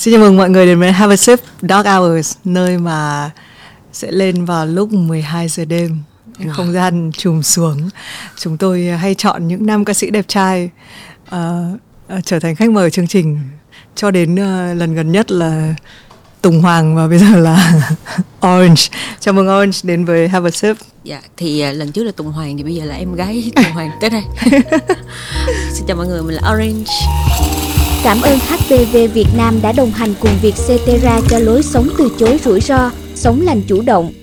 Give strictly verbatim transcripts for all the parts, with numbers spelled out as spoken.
Xin chào mừng mọi người đến với Have a Sip Dark Hours, nơi mà sẽ lên vào lúc mười hai giờ đêm, wow. Không gian trùm xuống. Chúng tôi hay chọn những nam ca sĩ đẹp trai uh, uh, trở thành khách mời chương trình, cho đến uh, lần gần nhất là Tùng Hoàng và bây giờ là Orange. Chào mừng Orange đến với Have a Sip. Dạ, thì uh, lần trước là Tùng Hoàng thì bây giờ là em gái Tùng Hoàng tới đây. Xin chào mọi người, mình là Orange. Cảm ơn hát pê vê Việt Nam đã đồng hành cùng Vietcetera cho lối sống từ chối rủi ro, sống lành chủ động.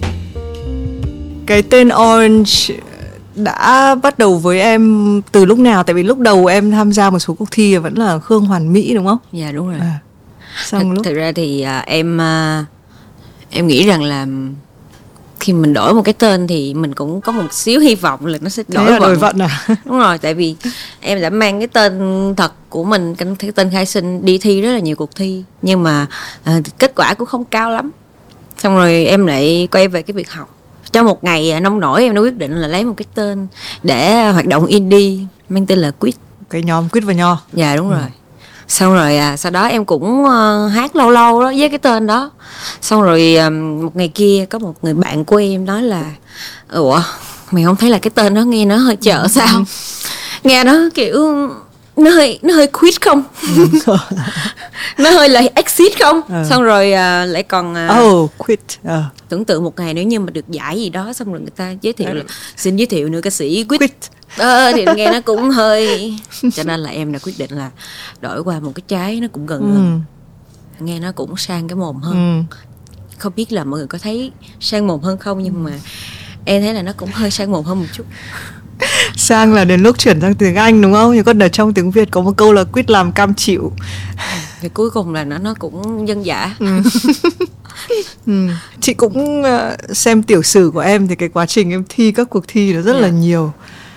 Cái tên Orange đã bắt đầu với em từ lúc nào? Tại vì lúc đầu em tham gia một số cuộc thi vẫn là Khương Hoàn Mỹ đúng không? Dạ đúng rồi. À, xong Thật, lúc thực ra thì uh, em uh, em nghĩ rằng là khi mình đổi một cái tên thì mình cũng có một xíu hy vọng là nó sẽ đổi Thế là vận. đổi vận à? Đúng rồi, tại vì em đã mang cái tên thật của mình, cái tên khai sinh đi thi rất là nhiều cuộc thi, nhưng mà uh, kết quả cũng không cao lắm. Xong rồi em lại quay về cái việc học. Trong một ngày nông nổi em đã quyết định là lấy một cái tên để hoạt động indie mang tên là Quýt. Cái nhóm Quýt và Nho. Dạ đúng ừ. rồi. Xong rồi à, sau đó em cũng uh, hát lâu lâu đó với cái tên đó. Xong rồi um, một ngày kia có một người bạn của em nói là ủa mày không thấy là cái tên đó nghe nó hơi chợ sao? Nghe nó kiểu nó hơi nó hơi quýt không? Nó hơi là exit không? Ừ. Xong rồi uh, lại còn uh, oh quit. Uh. Tưởng tượng một ngày nếu như mà được giải gì đó, xong rồi người ta giới thiệu là xin giới thiệu nữ ca sĩ Quýt. Quýt. Ờ, thì nghe nó cũng hơi, cho nên là em đã quyết định là đổi qua một cái trái nó cũng gần gần, ừ. nghe nó cũng sang cái mồm hơn. ừ. Không biết là mọi người có thấy sang mồm hơn không, nhưng mà em thấy là nó cũng hơi sang mồm hơn một chút. Sang là đến lúc chuyển sang tiếng Anh đúng không? Nhưng còn ở trong tiếng Việt có một câu là quýt làm cam chịu. Thì cuối cùng là nó nó cũng dân dã. ừ. ừ. Chị cũng uh, xem tiểu sử của em thì cái quá trình em thi các cuộc thi nó rất yeah. là nhiều.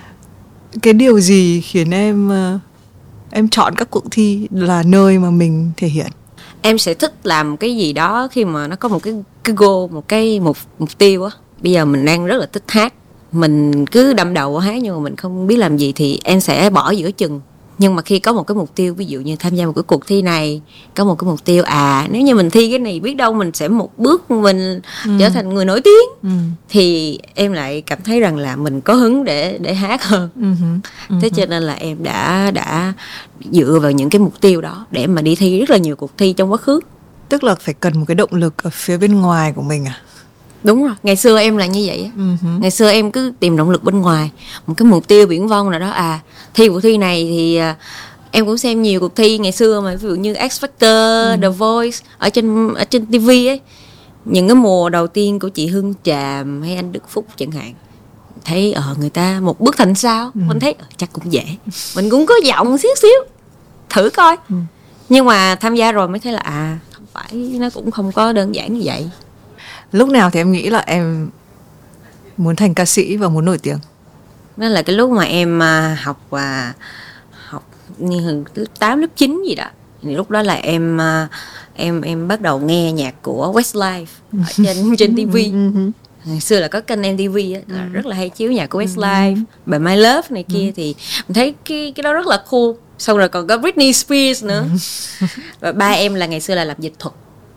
Cái điều gì khiến em uh, em chọn các cuộc thi là nơi mà mình thể hiện? Em sẽ thích làm cái gì đó khi mà nó có một cái cái goal, một cái mục mục tiêu á. Bây giờ mình đang rất là thích hát, mình cứ đâm đầu vào hát nhưng mà mình không biết làm gì thì em sẽ bỏ giữa chừng. Nhưng mà khi có một cái mục tiêu, ví dụ như tham gia một cái cuộc thi này, có một cái mục tiêu à nếu như mình thi cái này biết đâu mình sẽ một bước mình ừ. trở thành người nổi tiếng, ừ. thì em lại cảm thấy rằng là mình có hứng để để hát hơn. ừ. Ừ. Thế cho nên là em đã đã dựa vào những cái mục tiêu đó để mà đi thi rất là nhiều cuộc thi trong quá khứ. Tức là phải cần một cái động lực ở phía bên ngoài của mình à? Đúng rồi, ngày xưa em là như vậy á. Uh-huh. Ngày xưa em cứ tìm động lực bên ngoài, một cái mục tiêu viển vông nào đó. À, thi cuộc thi này thì à, em cũng xem nhiều cuộc thi ngày xưa mà, ví dụ như X Factor, uh-huh. The Voice ở trên ở trên ti vi ấy. Những cái mùa đầu tiên của chị Hương Tràm hay anh Đức Phúc chẳng hạn, thấy ở uh, người ta một bước thành sao, uh-huh. mình thấy uh, chắc cũng dễ, mình cũng có giọng xíu xíu, thử coi. Uh-huh. Nhưng mà tham gia rồi mới thấy là à, không phải, nó cũng không có đơn giản như vậy. Lúc nào thì em nghĩ là em muốn thành ca sĩ và muốn nổi tiếng? Đó là cái lúc mà em uh, học uh, học như lớp tám, lớp chín gì đó. Thì lúc đó là em uh, em em bắt đầu nghe nhạc của Westlife ở trên trên ti vi. Ngày xưa là có kênh em ti vi á, là rất là hay chiếu nhạc của Westlife, bài My Love này kia, thì mình thấy cái cái đó rất là cool. Xong rồi còn có Britney Spears nữa. Và ba em là ngày xưa là làm dịch thuật.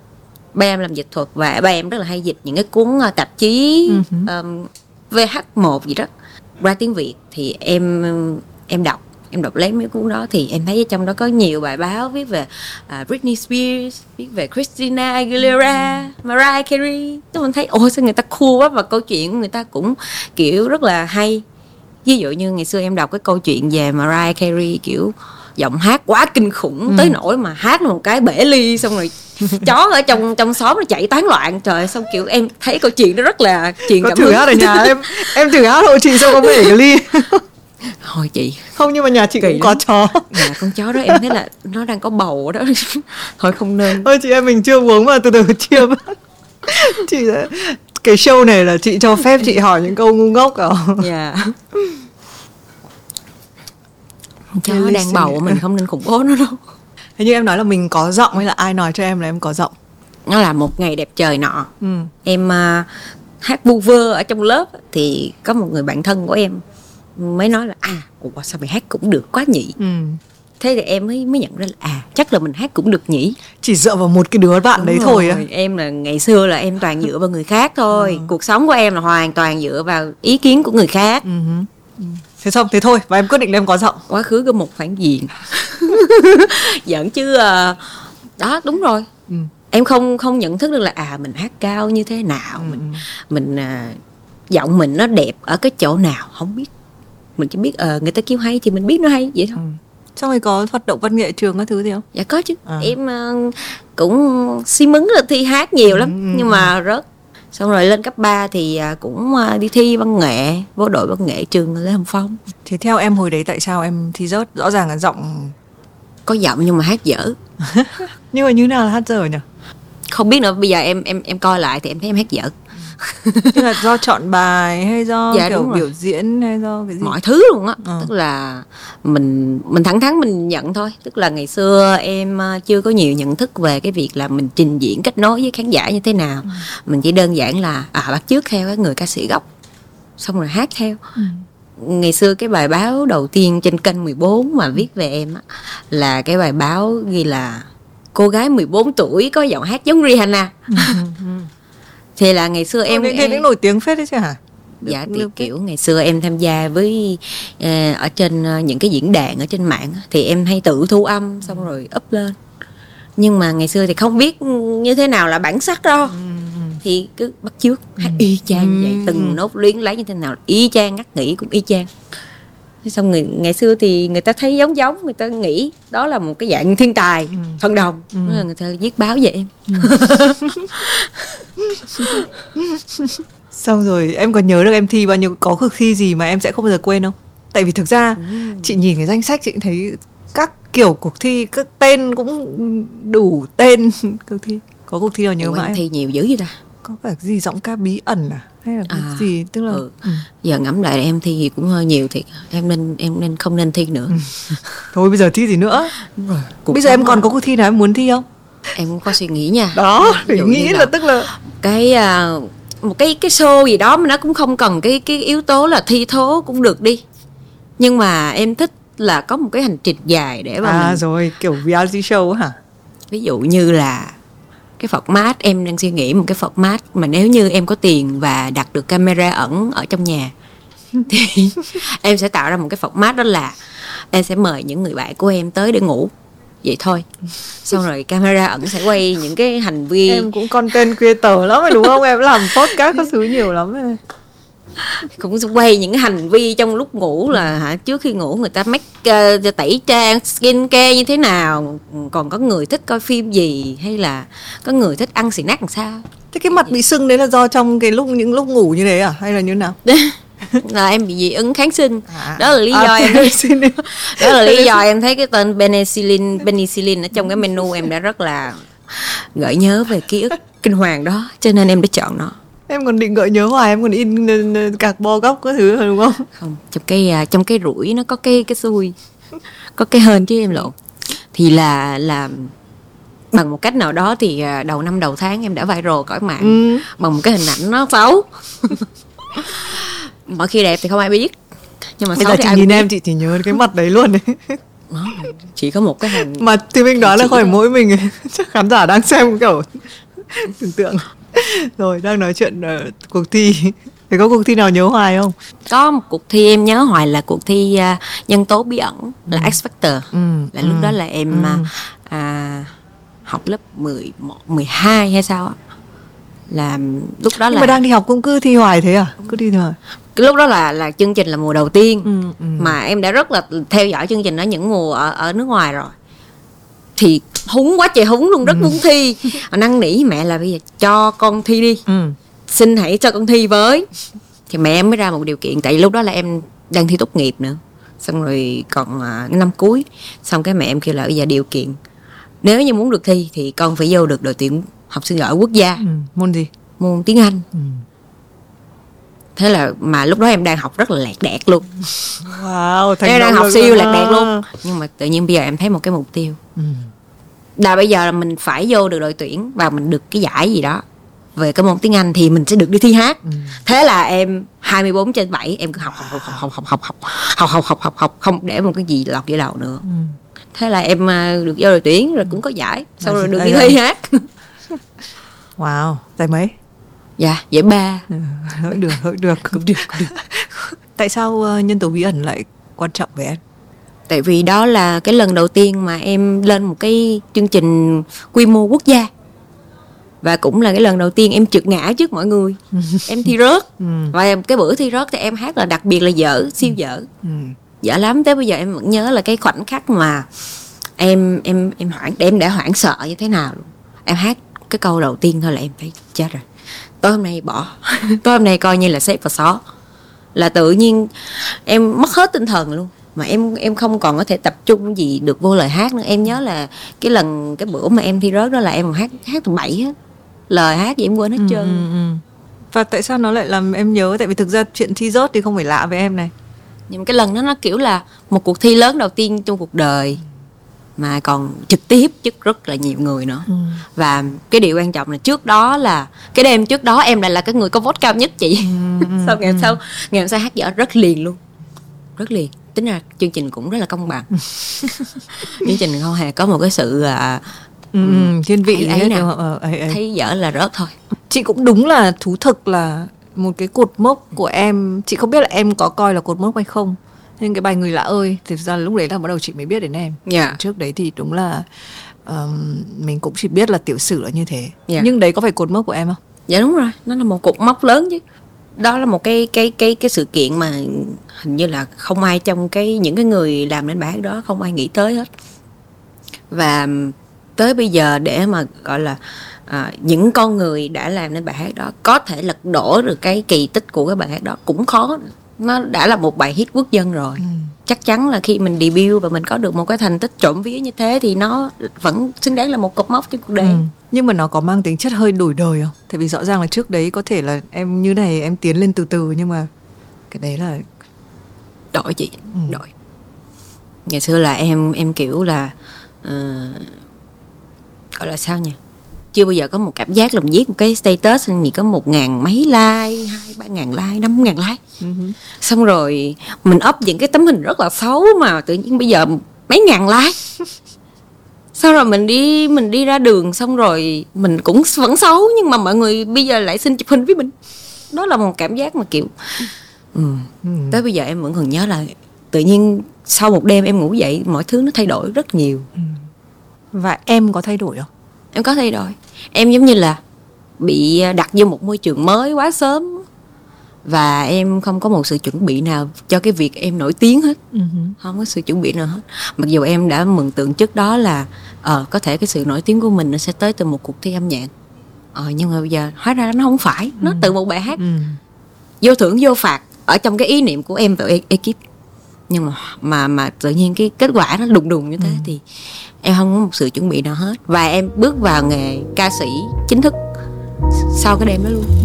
Ba em làm dịch thuật và ba em rất là hay dịch những cái cuốn uh, tạp chí uh-huh. um, vê hát một gì đó ra tiếng Việt, thì em em đọc em đọc lấy mấy cuốn đó thì em thấy trong đó có nhiều bài báo viết về uh, Britney Spears, viết về Christina Aguilera, uh-huh. Mariah Carey. Tôi mình thấy ôi sao người ta cool quá, và câu chuyện của người ta cũng kiểu rất là hay. Ví dụ như ngày xưa em đọc cái câu chuyện về Mariah Carey, kiểu giọng hát quá kinh khủng, ừ. tới nỗi mà hát một cái bể ly, xong rồi chó ở trong trong xóm nó chạy tán loạn. Trời, xong kiểu em thấy câu chuyện đó rất là chuyện có cảm thử hứng. Hát ở nhà em em thử hát hộ chị, xong có bể cái ly. Thôi chị không, nhưng mà nhà chị cũng có chó. Nhà con chó đó em thấy là nó đang có bầu đó. Thôi không nên. Thôi chị em mình chưa uống mà từ từ chia. Chị cái show này là chị cho phép chị hỏi những câu ngu ngốc à? Dạ. Chó đang bầu mình không nên khủng bố nó đâu. Thế như em nói là mình có giọng hay là ai nói cho em là em có giọng? Nó là một ngày đẹp trời nọ, ừ. em uh, hát bu vơ ở trong lớp, thì có một người bạn thân của em mới nói là à, ủa sao mày hát cũng được quá nhỉ. ừ. Thế thì em mới mới nhận ra là à chắc là mình hát cũng được nhỉ. Chỉ dựa vào một cái đứa bạn Đúng đấy rồi. thôi á. Em là ngày xưa là em toàn dựa vào người khác thôi. Ừ. Cuộc sống của em là hoàn toàn dựa vào ý kiến của người khác. Ừ. Ừ. Thế xong thế thôi và em quyết định là em có giọng. Quá khứ có một phản diện. Giận chứ uh, đó đúng rồi. Ừ. Em không không nhận thức được là à mình hát cao như thế nào, ừ. mình mình uh, giọng mình nó đẹp ở cái chỗ nào không biết. Mình chỉ biết ờ uh, người ta kêu hay thì mình biết nó hay vậy thôi. Ừ. Xong rồi có hoạt động văn nghệ trường các thứ gì không? Dạ có chứ. À. Em uh, cũng xi mứng là thi hát nhiều lắm, ừ. nhưng mà rớt. Xong rồi lên cấp ba thì uh, cũng uh, đi thi văn nghệ, vô đội văn nghệ trường Lê Hồng Phong. Thế theo em hồi đấy tại sao em thi rớt? Rõ ràng là giọng có giọng nhưng mà hát dở. Nhưng mà như nào là hát dở nhỉ? Không biết nữa, bây giờ em em em coi lại thì em thấy em hát dở. Tức là do chọn bài hay do dạ, kiểu biểu diễn hay do cái gì? Mọi thứ luôn á. Ừ. Tức là mình mình thẳng thắn mình nhận thôi. Tức là ngày xưa em chưa có nhiều nhận thức về cái việc là mình trình diễn kết nối với khán giả như thế nào. Ừ. Mình chỉ đơn giản là à bắt chước theo cái người ca sĩ gốc, xong rồi hát theo. Ừ. Ngày xưa cái bài báo đầu tiên trên kênh mười bốn mà viết về em á là cái bài báo ghi là cô gái mười bốn tuổi có giọng hát giống Rihanna. Thì là ngày xưa em em cũng nổi tiếng phết đấy chứ hả? Dạ thì kiểu ngày xưa em tham gia với uh, ở trên uh, những cái diễn đàn ở trên mạng thì em hay tự thu âm xong rồi up lên. Nhưng mà ngày xưa thì không biết như thế nào là bản sắc đâu. Thì cứ bắt chước hát y chang như vậy, từng nốt luyến lấy như thế nào y chang, ngắt nghĩ cũng y chang. Xong người ngày xưa thì người ta thấy giống giống, người ta nghĩ đó là một cái dạng thiên tài, ừ. thần đồng, ừ. người ta viết báo về em. Ừ. Xong rồi em có nhớ được em thi bao nhiêu, có cuộc thi gì mà em sẽ không bao giờ quên không? Tại vì thực ra ừ. chị nhìn cái danh sách chị cũng thấy các kiểu cuộc thi, các tên cũng đủ tên cuộc thi. Có cuộc thi nào nhớ mãi? Em thi nhiều dữ vậy ta? Có phải gì giọng ca bí ẩn à? Hay là cái à, gì tức là ừ. Ừ. Giờ ngẫm lại em thi thì cũng hơi nhiều thiệt. Em nên em nên không nên thi nữa. Ừ. Thôi bây giờ thi gì nữa? Bây giờ em còn có cuộc thi nào em muốn thi không? Em cũng có suy nghĩ nha. Đó, để nghĩ là, là tức là cái uh, một cái cái show gì đó mà nó cũng không cần cái cái yếu tố là thi thố cũng được đi. Nhưng mà em thích là có một cái hành trình dài để mà à mình... rồi kiểu reality show hả? Ví dụ như là cái format, em đang suy nghĩ một cái format mà nếu như em có tiền và đặt được camera ẩn ở trong nhà thì em sẽ tạo ra một cái format, đó là em sẽ mời những người bạn của em tới để ngủ vậy thôi, xong rồi camera ẩn sẽ quay những cái hành vi. Em cũng content creator lắm rồi đúng không? Em làm podcast có thứ nhiều lắm rồi. Cũng quay những hành vi trong lúc ngủ là hả, trước khi ngủ người ta make uh, tẩy trang skin care như thế nào, còn có người thích coi phim gì, hay là có người thích ăn snack làm sao. Thế cái mặt bị sưng đấy là do trong cái lúc những lúc ngủ như thế à, hay là như nào? Là em bị dị ứng kháng sinh. À, đó là lý do à, em đó là lý do em thấy cái tên penicillin penicillin ở trong cái menu em đã rất là gợi nhớ về ký ức kinh hoàng đó, cho nên em đã chọn nó. Em còn định gợi nhớ hoài, em còn in carbon góc cái thứ rồi đúng không? Không, trong cái trong cái rủi nó có cái cái xui, có cái hên chứ em lộn. Thì là là bằng một cách nào đó thì đầu năm đầu tháng em đã viral cõi mạng ừ. bằng một cái hình ảnh nó xấu. Mọi khi đẹp thì không ai biết, nhưng mà bây xấu giờ thì chị ai nhìn biết. Em chị chỉ nhớ cái mặt đấy luôn đấy. Đó, chỉ có một cái hình mà thì mình đoán là khỏi mỗi mình, chắc khán giả đang xem kiểu tưởng tượng. Rồi đang nói chuyện uh, cuộc thi. Thì có cuộc thi nào nhớ hoài không? Có một cuộc thi em nhớ hoài là cuộc thi uh, nhân tố bí ẩn, là ừ. X Factor. Ừ. Là lúc ừ. đó là em ừ. uh, à, học lớp mười một, mười hai hay sao á. Là lúc đó nhưng là mà đang đi học cũng cứ thi hoài thế à? Cứ đi thôi. Cái lúc đó là là chương trình là mùa đầu tiên. Ừ, ừ. Mà em đã rất là theo dõi chương trình đó những mùa ở ở nước ngoài rồi. Thì húng quá trời húng luôn, rất ừ. muốn thi. Năn nỉ mẹ là bây giờ cho con thi đi. Ừ. Xin hãy cho con thi với. Thì mẹ em mới ra một điều kiện, tại vì lúc đó là em đang thi tốt nghiệp nữa. Xong rồi còn uh, năm cuối. Xong cái mẹ em kêu là bây giờ điều kiện, nếu như muốn được thi thì con phải vô được đội tuyển học sinh giỏi quốc gia. Ừ. Môn gì? Môn tiếng Anh. Ừ. Thế là mà lúc đó em đang học rất là lạc đẹt luôn. Wow, em đang học siêu lạc đẹt luôn. Nhưng mà tự nhiên bây giờ em thấy một cái mục tiêu. Ừ. Là bây giờ là mình phải vô được đội tuyển và mình được cái giải gì đó về cái môn tiếng Anh thì mình sẽ được đi thi hát. Ừ. Thế là em hai mươi bốn trên bảy em cứ học học học học học học học học học học học học không để một cái gì lọt giữa đầu nữa. Ừ. Thế là em được vô đội tuyển rồi cũng có giải, sau rồi được đi thi hát. Wow, giải mấy? Dạ, giải ba. Ừ, hơi được, hơi được. Cũng được, cũng được. Tại sao uh, nhân tố bí ẩn lại quan trọng với em? Tại vì đó là cái lần đầu tiên mà em lên một cái chương trình quy mô quốc gia. Và cũng là cái lần đầu tiên em trượt ngã trước mọi người. Em thi rớt. Ừ. Và cái bữa thi rớt thì em hát là đặc biệt là dở, siêu dở. Ừ. Dở lắm, tới bây giờ em vẫn nhớ là cái khoảnh khắc mà em em em hoảng em đã hoảng sợ như thế nào luôn. Em hát cái câu đầu tiên thôi là em thấy chết rồi. Tối hôm nay bỏ. Tối hôm nay coi như là xếp vào xó. Là tự nhiên em mất hết tinh thần luôn. Mà em em không còn có thể tập trung gì được vô lời hát nữa. Em nhớ là cái lần cái bữa mà em thi rớt đó là em hát hát từ bảy hết. Lời hát gì em quên hết ừ, trơn. Ừ, ừ. Và tại sao nó lại làm em nhớ? Tại vì thực ra chuyện thi rớt thì không phải lạ với em này. Nhưng mà cái lần đó nó kiểu là một cuộc thi lớn đầu tiên trong cuộc đời, mà còn trực tiếp trước rất là nhiều người nữa. ừ. Và cái điều quan trọng là trước đó là cái đêm trước đó em lại là cái người có vote cao nhất chị. ừ, Sau ngày ừ. sau ngày hôm sau hát dở rất liền luôn, rất liền. Tính ra chương trình cũng rất là công bằng. Chương trình không hề có một cái sự uh, ừ, thiên vị ấy, ấy nào ờ, ấy, ấy. Thấy dở là rớt thôi. Chị cũng đúng là thú thực là một cái cột mốc của em. Chị không biết là em có coi là cột mốc hay không. Nhưng cái bài Người Lạ Ơi thì ra là lúc đấy là bắt đầu chị mới biết đến em. yeah. Trước đấy thì đúng là um, mình cũng chỉ biết là tiểu sử là như thế. yeah. Nhưng đấy có phải cột mốc của em không? Dạ đúng rồi, nó là một cột mốc lớn chứ. Đó là một cái cái cái cái sự kiện mà hình như là không ai trong cái những cái người làm nên bài hát đó không ai nghĩ tới hết. Và tới bây giờ để mà gọi là à, những con người đã làm nên bài hát đó có thể lật đổ được cái kỳ tích của cái bài hát đó cũng khó. Nó đã là một bài hit quốc dân rồi. ừ. Chắc chắn là khi mình debut và mình có được một cái thành tích trộm vía như thế thì nó vẫn xứng đáng là một cột mốc trên cuộc đời. ừ. Nhưng mà nó có mang tính chất hơi đổi đời không? Tại vì rõ ràng là trước đấy có thể là em như này em tiến lên từ từ, nhưng mà cái đấy là đổi chị. ừ. Đổi. Ngày xưa là em em kiểu là uh, gọi là sao nhỉ? Chưa bao giờ có một cảm giác làm viết một cái status gì có một ngàn mấy like, hai ba ngàn like, năm ngàn like. uh-huh. Xong rồi mình up những cái tấm hình rất là xấu mà tự nhiên bây giờ mấy ngàn like. Sau rồi mình đi mình đi ra đường xong rồi mình cũng vẫn xấu nhưng mà mọi người bây giờ lại xin chụp hình với mình. Đó là một cảm giác mà kiểu ừ. Ừ. Tới bây giờ em vẫn còn nhớ là tự nhiên sau một đêm em ngủ dậy mọi thứ nó thay đổi rất nhiều. ừ. Và em có thay đổi không? Em có thay đổi. Em giống như là bị đặt vô một môi trường mới quá sớm. Và em không có một sự chuẩn bị nào cho cái việc em nổi tiếng hết. uh-huh. Không có sự chuẩn bị nào hết. Mặc dù em đã mường tượng trước đó là ờ, có thể cái sự nổi tiếng của mình nó sẽ tới từ một cuộc thi âm nhạc. Ờ, nhưng mà bây giờ hóa ra nó không phải. Nó uh-huh. từ một bài hát. uh-huh. Vô thưởng vô phạt ở trong cái ý niệm của em và ekip. Nhưng mà, mà, mà tự nhiên cái kết quả nó đùng đùng như thế. uh-huh. Thì em không có một sự chuẩn bị nào hết. Và em bước vào nghề ca sĩ chính thức sau cái đêm đó luôn.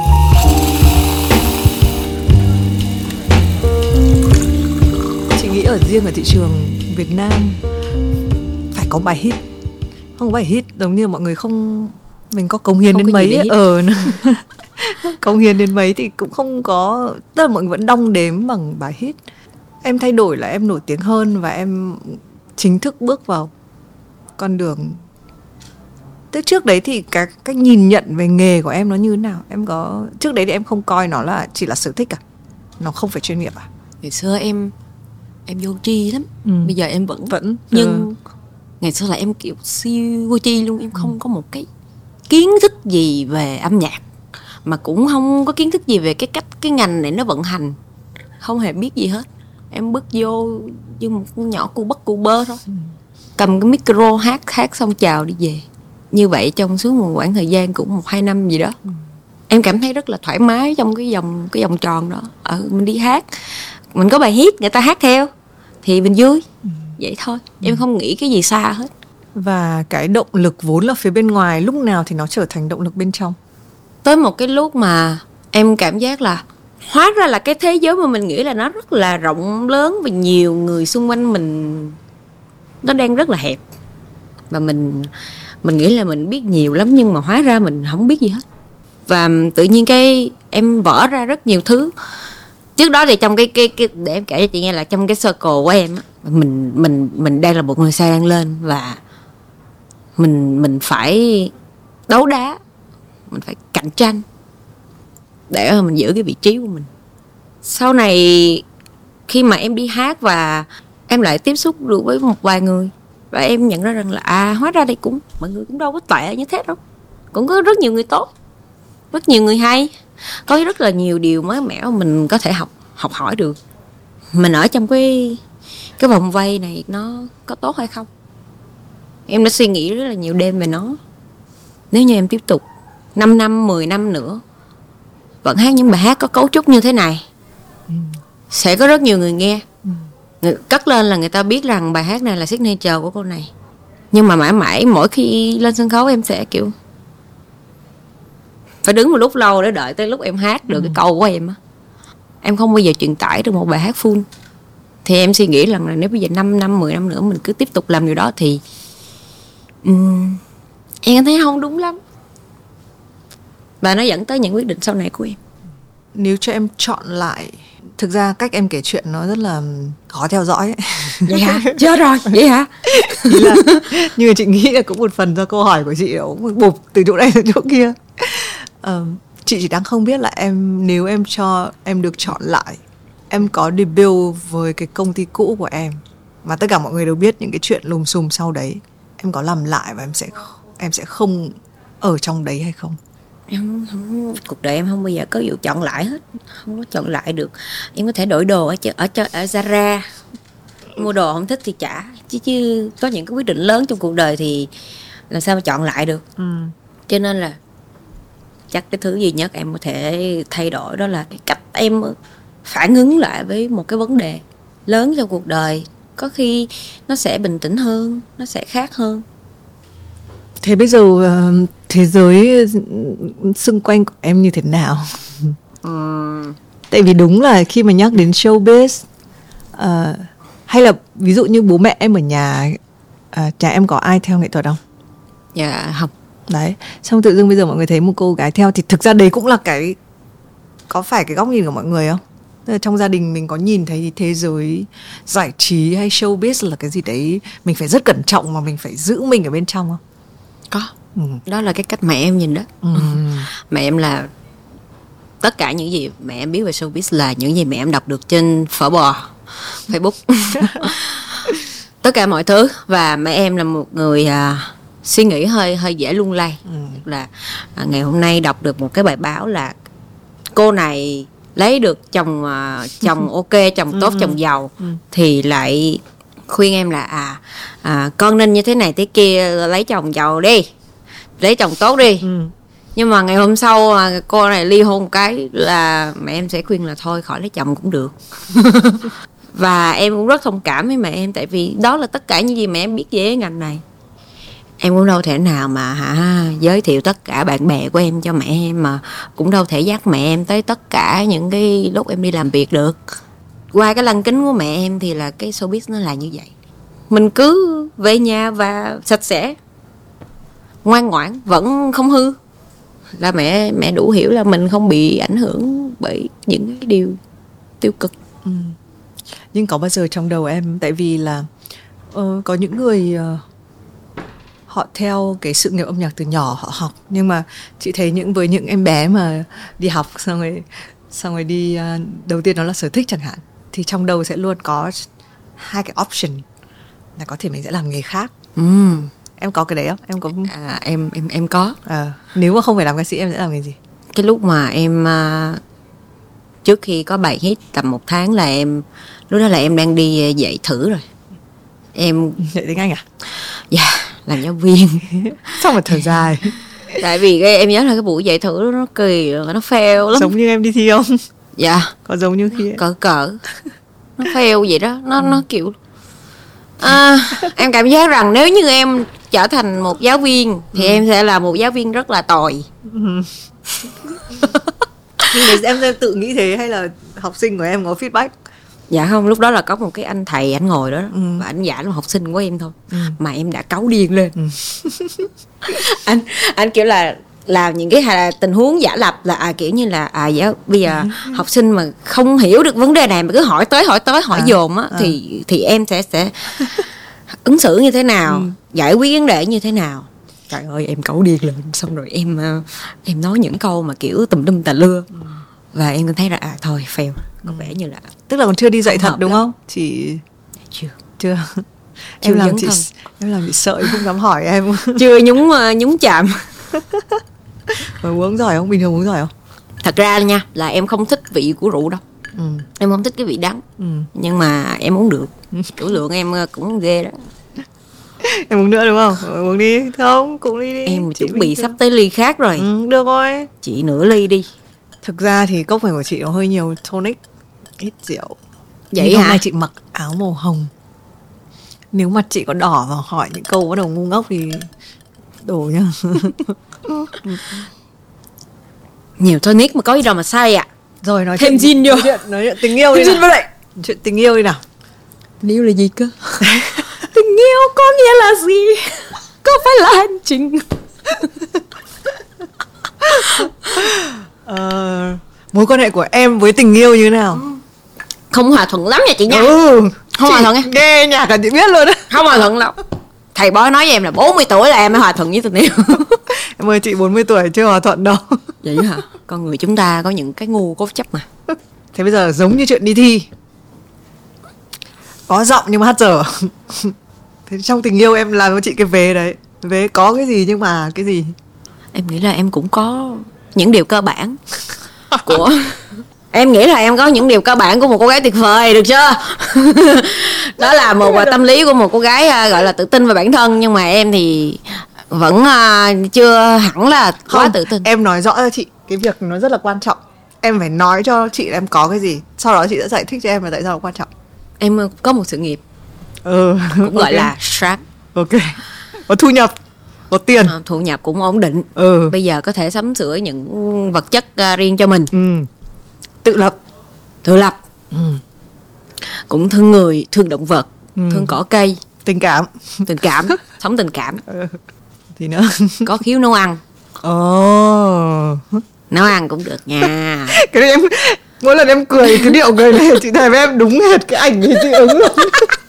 Chị nghĩ ở riêng ở thị trường Việt Nam phải có bài hit. Không có bài hit giống như mọi người không, mình có cống hiến đến mấy ờ cống hiến đến mấy thì cũng không có, tức là mọi người vẫn đong đếm bằng bài hit. Em thay đổi là em nổi tiếng hơn và em chính thức bước vào con đường. Tức trước đấy thì cái cách nhìn nhận về nghề của em nó như thế nào? Em có trước đấy thì em không coi nó là chỉ là sở thích à? Nó không phải chuyên nghiệp à? Ngày xưa em em vô tri lắm. ừ. Bây giờ em vẫn vẫn nhưng ừ. ngày xưa là em kiểu siêu vô tri luôn. Em không ừ. có một cái kiến thức gì về âm nhạc, mà cũng không có kiến thức gì về cái cách cái ngành này nó vận hành. Không hề biết gì hết. Em bước vô như một con nhỏ cu bất cu bơ thôi. ừ. Cầm cái micro hát hát xong chào đi về. Như vậy trong suốt một khoảng thời gian cũng một hai năm gì đó. ừ. Em cảm thấy rất là thoải mái trong cái vòng cái vòng tròn đó. Ờ, mình đi hát, mình có bài hit người ta hát theo thì mình vui. ừ. Vậy thôi. ừ. Em không nghĩ cái gì xa hết. Và cái động lực vốn là phía bên ngoài, lúc nào thì nó trở thành động lực bên trong? Tới một cái lúc mà em cảm giác là hóa ra là cái thế giới mà mình nghĩ là nó rất là rộng lớn và nhiều người xung quanh mình nó đang rất là hẹp. Và mình mình nghĩ là mình biết nhiều lắm nhưng mà hóa ra mình không biết gì hết. Và tự nhiên cái em vỡ ra rất nhiều thứ. Trước đó thì trong cái cái cái để em kể cho chị nghe là trong cái circle của em á, mình mình mình đang là một người sao đang lên, và mình mình phải đấu đá, mình phải cạnh tranh để mà mình giữ cái vị trí của mình. Sau này khi mà em đi hát và em lại tiếp xúc được với một vài người, và em nhận ra rằng là à, hóa ra đây cũng mọi người cũng đâu có tệ như thế đâu, cũng có rất nhiều người tốt, rất nhiều người hay, có rất là nhiều điều mới mẻ mà mình có thể học học hỏi được. Mình ở trong cái cái vòng vây này nó có tốt hay không? Em đã suy nghĩ rất là nhiều đêm về nó. Nếu như em tiếp tục năm năm, mười năm nữa vẫn hát những bài hát có cấu trúc như thế này, ừ. sẽ có rất nhiều người nghe, ừ. cất lên là người ta biết rằng bài hát này là signature của cô này. Nhưng mà mãi mãi mỗi khi lên sân khấu em sẽ kiểu phải đứng một lúc lâu để đợi tới lúc em hát được, ừ. cái câu của em á. Em không bao giờ truyền tải được một bài hát full. Thì em suy nghĩ rằng là nếu bây giờ năm năm, mười năm nữa mình cứ tiếp tục làm điều đó thì um, em thấy không đúng lắm. Và nó dẫn tới những quyết định sau này của em. Nếu cho em chọn lại, thực ra cách em kể chuyện nó rất là khó theo dõi ấy. Vậy hả? Chết rồi, vậy hả? Là, nhưng mà chị nghĩ là cũng một phần do câu hỏi của chị cũng bụp từ chỗ này đến chỗ kia. uh, Chị chỉ đang không biết là em, nếu em cho em được chọn lại, em có debut với cái công ty cũ của em mà tất cả mọi người đều biết những cái chuyện lùm xùm sau đấy, em có làm lại và em sẽ em sẽ không ở trong đấy hay không? Em không, cuộc đời em không bao giờ có vụ chọn lại hết, không có chọn lại được. Em có thể đổi đồ ở ở ở Zara, mua đồ không thích thì trả, chứ chứ có những cái quyết định lớn trong cuộc đời thì làm sao mà chọn lại được. ừ. Cho nên là chắc cái thứ duy nhất em có thể thay đổi đó là cái cách em phản ứng lại với một cái vấn đề lớn trong cuộc đời. Có khi nó sẽ bình tĩnh hơn, nó sẽ khác hơn. Thế bây giờ thế giới xung quanh của em như thế nào? Ừ. Tại vì đúng là khi mà nhắc đến showbiz, uh, hay là ví dụ như bố mẹ em ở nhà, uh, nhà em có ai theo nghệ thuật không? Dạ không. Đấy, xong tự dưng bây giờ mọi người thấy một cô gái theo thì thực ra đấy cũng là cái, có phải cái góc nhìn của mọi người không? Tức là trong gia đình mình có nhìn thấy thế giới giải trí hay showbiz là cái gì đấy mình phải rất cẩn trọng mà mình phải giữ mình ở bên trong không? Có. Ừ. Đó là cái cách mẹ em nhìn đó. Ừ. Mẹ em là tất cả những gì mẹ em biết về showbiz là những gì mẹ em đọc được trên phở bò, Facebook. Tất cả mọi thứ. Và mẹ em là một người à, suy nghĩ hơi hơi dễ lung lay. Ừ. Là à, ngày hôm nay đọc được một cái bài báo là cô này lấy được chồng uh, chồng ok, chồng tốt, chồng giàu, ừ. thì lại khuyên em là à, à con nên như thế này thế kia, lấy chồng giàu đi, lấy chồng tốt đi. ừ. Nhưng mà ngày hôm sau à, cô này ly hôn một cái là mẹ em sẽ khuyên là thôi khỏi lấy chồng cũng được. Và em cũng rất thông cảm với mẹ em, tại vì đó là tất cả những gì mẹ em biết về ngành này. Em cũng đâu thể nào mà hả, giới thiệu tất cả bạn bè của em cho mẹ em, mà cũng đâu thể dắt mẹ em tới tất cả những cái lúc em đi làm việc được. Qua cái lăng kính của mẹ em thì là cái showbiz nó là như vậy. Mình cứ về nhà và sạch sẽ, ngoan ngoãn, vẫn không hư, là mẹ mẹ đủ hiểu là mình không bị ảnh hưởng bởi những cái điều tiêu cực. ừ. Nhưng có bao giờ trong đầu em, tại vì là uh, có những người uh, họ theo cái sự nghiệp âm nhạc từ nhỏ, họ học, nhưng mà chị thấy những với những em bé mà đi học xong rồi xong rồi đi uh, đầu tiên nó là sở thích chẳng hạn, thì trong đầu sẽ luôn có hai cái option là có thể mình sẽ làm nghề khác. ừ. Em có cái đấy không? Em có à, em em em có. À, nếu mà không phải làm ca sĩ em sẽ làm nghề gì? Cái lúc mà em uh, trước khi có bài hit tầm một tháng là em, lúc đó là em đang đi dạy thử rồi. Em dạy tiếng Anh à? Dạ, yeah, làm giáo viên. Xong một thời dài. Tại vì cái, em nhớ là cái buổi dạy thử nó kỳ, nó fail lắm. Giống như em đi thi không? Dạ. Có giống như khi cỡ cỡ nó fail vậy đó. Nó, ừ. nó kiểu à, em cảm giác rằng nếu như em trở thành một giáo viên thì ừ. em sẽ là một giáo viên rất là tồi. ừ. Nhưng để em tự nghĩ thế hay là học sinh của em có feedback? Dạ không, lúc đó là có một cái anh thầy, anh ngồi đó, đó ừ. và anh dạy là học sinh của em thôi. ừ. Mà em đã cáu điên lên. ừ. anh anh kiểu là làm những cái tình huống giả lập là à, kiểu như là à dạ, bây giờ học sinh mà không hiểu được vấn đề này mà cứ hỏi tới hỏi tới hỏi à, dồn á à. thì thì em sẽ sẽ ứng xử như thế nào, ừ. giải quyết vấn đề như thế nào. Trời ơi, em cẩu điên lên, xong rồi em em nói những câu mà kiểu tùm lum tà lưa, ừ. và em thấy là à thôi fail, có vẻ như là tức là còn chưa đi dạy thật đúng lắm. Không? Chị chưa chưa em làm chị em làm chị sợ, em không dám hỏi em. Chưa nhúng nhúng chạm. Mà uống giỏi không? Bình thường uống giỏi không? Thật ra nha là em không thích vị của rượu đâu, ừ. em không thích cái vị đắng, ừ. nhưng mà em uống được. Tiểu lượng em cũng ghê đó. Em uống nữa đúng không? Uống đi. Không, cũng đi đi. Em chuẩn bị sắp tới ly khác rồi. Ừ, được rồi. Chị nửa ly đi. Thực ra thì cốc này của chị nó hơi nhiều tonic, ít rượu. Vậy nhưng hả? Hôm nay chị mặc áo màu hồng. Nếu mặt chị có đỏ và hỏi những câu bắt đầu ngu ngốc thì đổ nha. Nhiều tonic mà có gì đâu mà sai ạ. À. Rồi nói thêm gin vô. Nói chuyện, nói chuyện tình yêu đi nào. Đây. Chuyện tình yêu đi nào. Tình yêu là gì cơ? Tình yêu có nghĩa là gì? Có phải là hành trình? ờ, mối quan hệ của em với tình yêu như thế nào? Không hòa thuận lắm nha chị nha. Ừ, không hòa thuận nha. Nghe nhạc là chị biết luôn á. Không hòa thuận đâu. Thầy bói nói với em là bốn mươi tuổi là em mới hòa thuận với tình yêu. Em ơi, chị bốn mươi tuổi chưa hòa thuận đâu. Vậy hả? Con người chúng ta có những cái ngu cố chấp mà. Thế bây giờ giống như chuyện đi thi, có giọng nhưng mà hát dở. Thế trong tình yêu em làm với chị cái vế đấy, vế có cái gì nhưng mà cái gì? Em nghĩ là em cũng có những điều cơ bản của em nghĩ là em có những điều cơ bản của một cô gái tuyệt vời, được chưa? Đó là một tâm lý của một cô gái gọi là tự tin về bản thân, nhưng mà em thì vẫn chưa hẳn là quá Không, tự tin. Em nói rõ cho chị cái việc nó rất là quan trọng. Em phải nói cho chị là em có cái gì, sau đó chị sẽ giải thích cho em là tại sao nó quan trọng. Em có một sự nghiệp, ừ, cũng gọi okay. là start. Ok. Có thu nhập, có tiền, à, thu nhập cũng ổn định. ừ. Bây giờ có thể sắm sửa những vật chất uh, riêng cho mình. ừ. Tự lập. Tự lập. ừ. Cũng thương người, thương động vật, ừ. thương cỏ cây. Tình cảm. Tình cảm, sống tình cảm. ừ. Thì nữa. Có khiếu nấu ăn. Ồ. oh. Nấu ăn cũng được nha. Cái này em mỗi lần em cười cái điệu cười này chị thầy với em đúng hệt cái ảnh thì chị ứng luôn.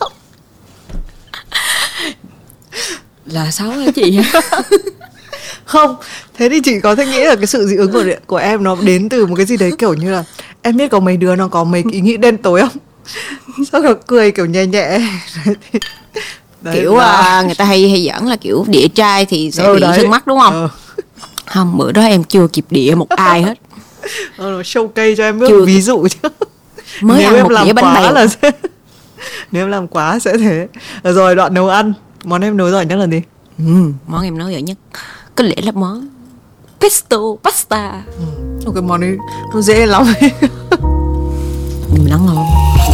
Là xấu hả chị? Không, thế thì chị có thể nghĩ là cái sự dị ứng của của em nó đến từ một cái gì đấy kiểu như là em biết có mấy đứa nó có mấy ý nghĩ đen tối không? Sao nó cười kiểu nhẹ nhẹ. Đấy, kiểu uh, người ta hay hay giỡn là kiểu địa trai thì sẽ ừ, bị sưng mắt đúng không? Ừ. Không, bữa đó em chưa kịp địa một ai hết. Ờ, nó showcase cho em biết ví dụ chứ. Mới nếu ăn em một làm đĩa bánh bèo là sẽ... Nếu em làm quá sẽ thế. Rồi đoạn nấu ăn, món em nấu giỏi nhất là gì? Ừ, món em nấu giỏi nhất có lẽ là món pesto pasta. ừ. Cái món ấy nó dễ lắm. Mình nắng ngon.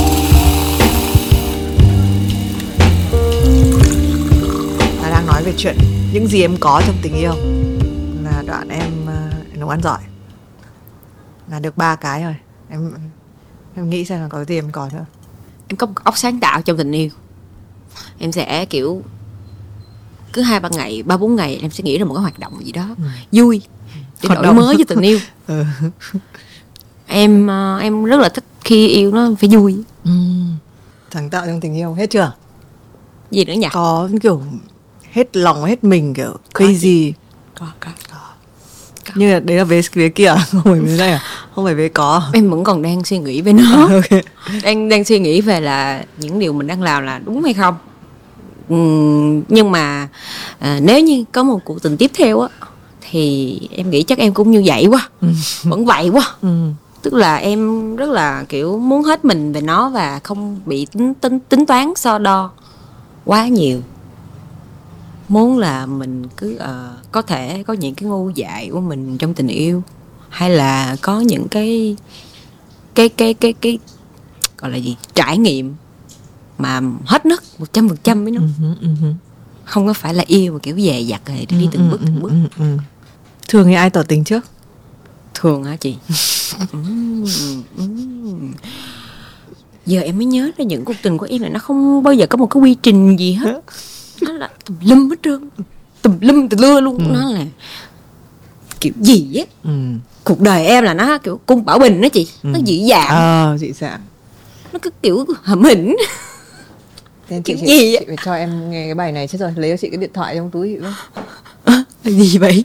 Ta đang nói về chuyện những gì em có trong tình yêu. Là đoạn em uh, nấu ăn giỏi là được ba cái rồi. Em em nghĩ xem là có gì em có nữa. Em có một óc sáng tạo trong tình yêu. Em sẽ kiểu cứ hai ba ngày, ba bốn ngày em sẽ nghĩ ra một cái hoạt động gì đó ừ. vui để hoạt đổi mới với tình yêu. ừ. Em uh, em rất là thích khi yêu nó phải vui. ừ. Sáng tạo trong tình yêu hết chưa? Gì nữa nhỉ? Có kiểu hết lòng hết mình kiểu crazy. Có, có, có. Nhưng là đấy là vế vế kia, không phải vế đây à? Không phải vế có. Em vẫn còn đang suy nghĩ về nó. À, okay. đang đang suy nghĩ về là những điều mình đang làm là đúng hay không. uhm, nhưng mà à, nếu như có một cuộc tình tiếp theo á thì em nghĩ chắc em cũng như vậy quá. ừ. Vẫn vậy quá. ừ. Tức là em rất là kiểu muốn hết mình về nó và không bị tính tính tính toán so đo quá nhiều. Muốn là mình cứ uh, có thể có những cái ngu dại của mình trong tình yêu, hay là có những cái cái cái cái cái gọi là gì, trải nghiệm mà hết nấc một trăm phần trăm với nó. uh-huh, uh-huh. Không có phải là yêu mà kiểu dè dặt rồi đi uh-huh, từng bước từng bước. uh-huh, uh-huh. Thường thì ai tỏ tình trước? Thường hả chị? uhm, uhm. Giờ em mới nhớ ra những cuộc tình của em là nó không bao giờ có một cái quy trình gì hết. Nó là tùm lum hết trơn, tùm lum tùm lưa luôn. ừ. Nó là kiểu gì á. Ừ. Cuộc đời em là nó kiểu cung Bảo Bình đó chị. Ừ. Nó dị dạng. Ờ, dị dạng. Nó cứ kiểu hầm hỉnh. Chị, Kiểu chị, gì chị phải cho em nghe cái bài này chết rồi. Lấy cho chị cái điện thoại trong túi chị luôn. À, gì vậy?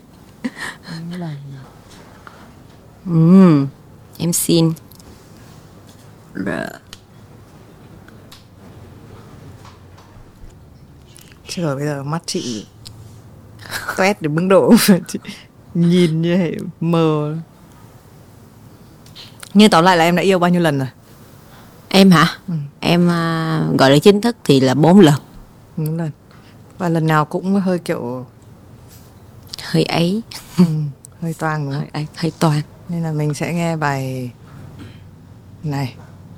Ừ, em xin. Rồi. Chết rồi, bây giờ mắt chị toét đến mức độ chị nhìn như thế mờ. Như tóm lại là em đã yêu bao nhiêu lần rồi? Em hả? Ừ. Em uh, gọi là chính thức thì là bốn lần. Bốn lần. Và lần nào cũng hơi kiểu Hơi ấy. ừ, hơi toang đúng không? Hơi ấy, hơi toan. Nên là mình sẽ nghe bài này.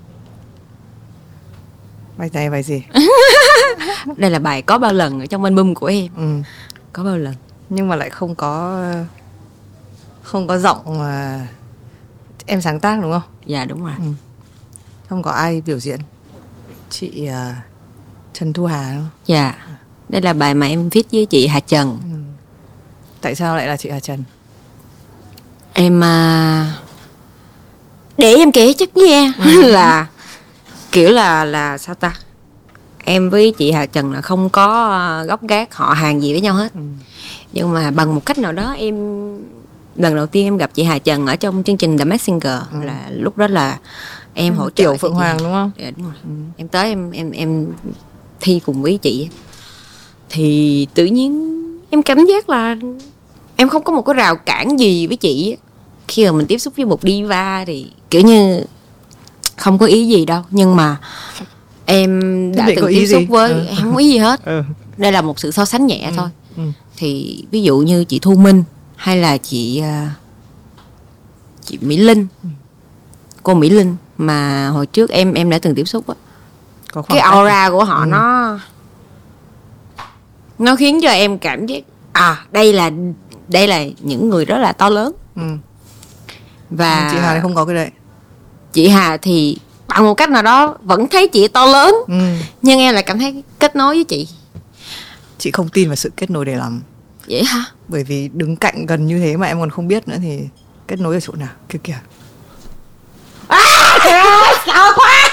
Bài này bài gì? Đây là bài Có Bao Lần ở trong album của em. Ừ. Có Bao Lần. Nhưng mà lại không có không có giọng mà em sáng tác đúng không? Dạ đúng rồi. Ừ. Không có ai biểu diễn. Chị uh, Trần Thu Hà đúng không? Dạ. Đây là bài mà em viết với chị Hà Trần. Ừ. Tại sao lại là chị Hà Trần? Em uh, để em kể chắc nha. Ừ. Là kiểu là là sao ta? Em với chị Hà Trần là không có gốc gác họ hàng gì với nhau hết. Ừ. Nhưng mà bằng một cách nào đó em lần đầu tiên em gặp chị Hà Trần ở trong chương trình The Masked Singer. Ừ. Là lúc đó là em ừ, hỗ trợ Tiểu Phượng Hoàng đúng không? Dạ đúng rồi. Ừ. Em tới em em em thi cùng với chị. Thì tự nhiên em cảm giác là em không có một cái rào cản gì với chị. Khi mà mình tiếp xúc với một diva thì kiểu như không có ý gì đâu. Nhưng mà em đã từng tiếp xúc với ừ. em không có ý gì hết. Ừ. Đây là một sự so sánh nhẹ ừ. thôi. Ừ. Thì ví dụ như chị Thu Minh hay là chị chị Mỹ Linh, ừ. cô Mỹ Linh mà hồi trước em em đã từng tiếp xúc á, cái aura của họ ừ. nó nó khiến cho em cảm giác à đây là đây là những người rất là to lớn. Ừ. Và chị Hà thì không có cái đấy. Chị Hà thì bằng một cách nào đó vẫn thấy chị to lớn. Ừ. Nhưng em lại cảm thấy kết nối với chị. Chị không tin vào sự kết nối để lắm. Vậy hả? Bởi vì đứng cạnh gần như thế mà em còn không biết nữa thì kết nối ở chỗ nào? Kia kìa. À, trời ơi, sợ quá.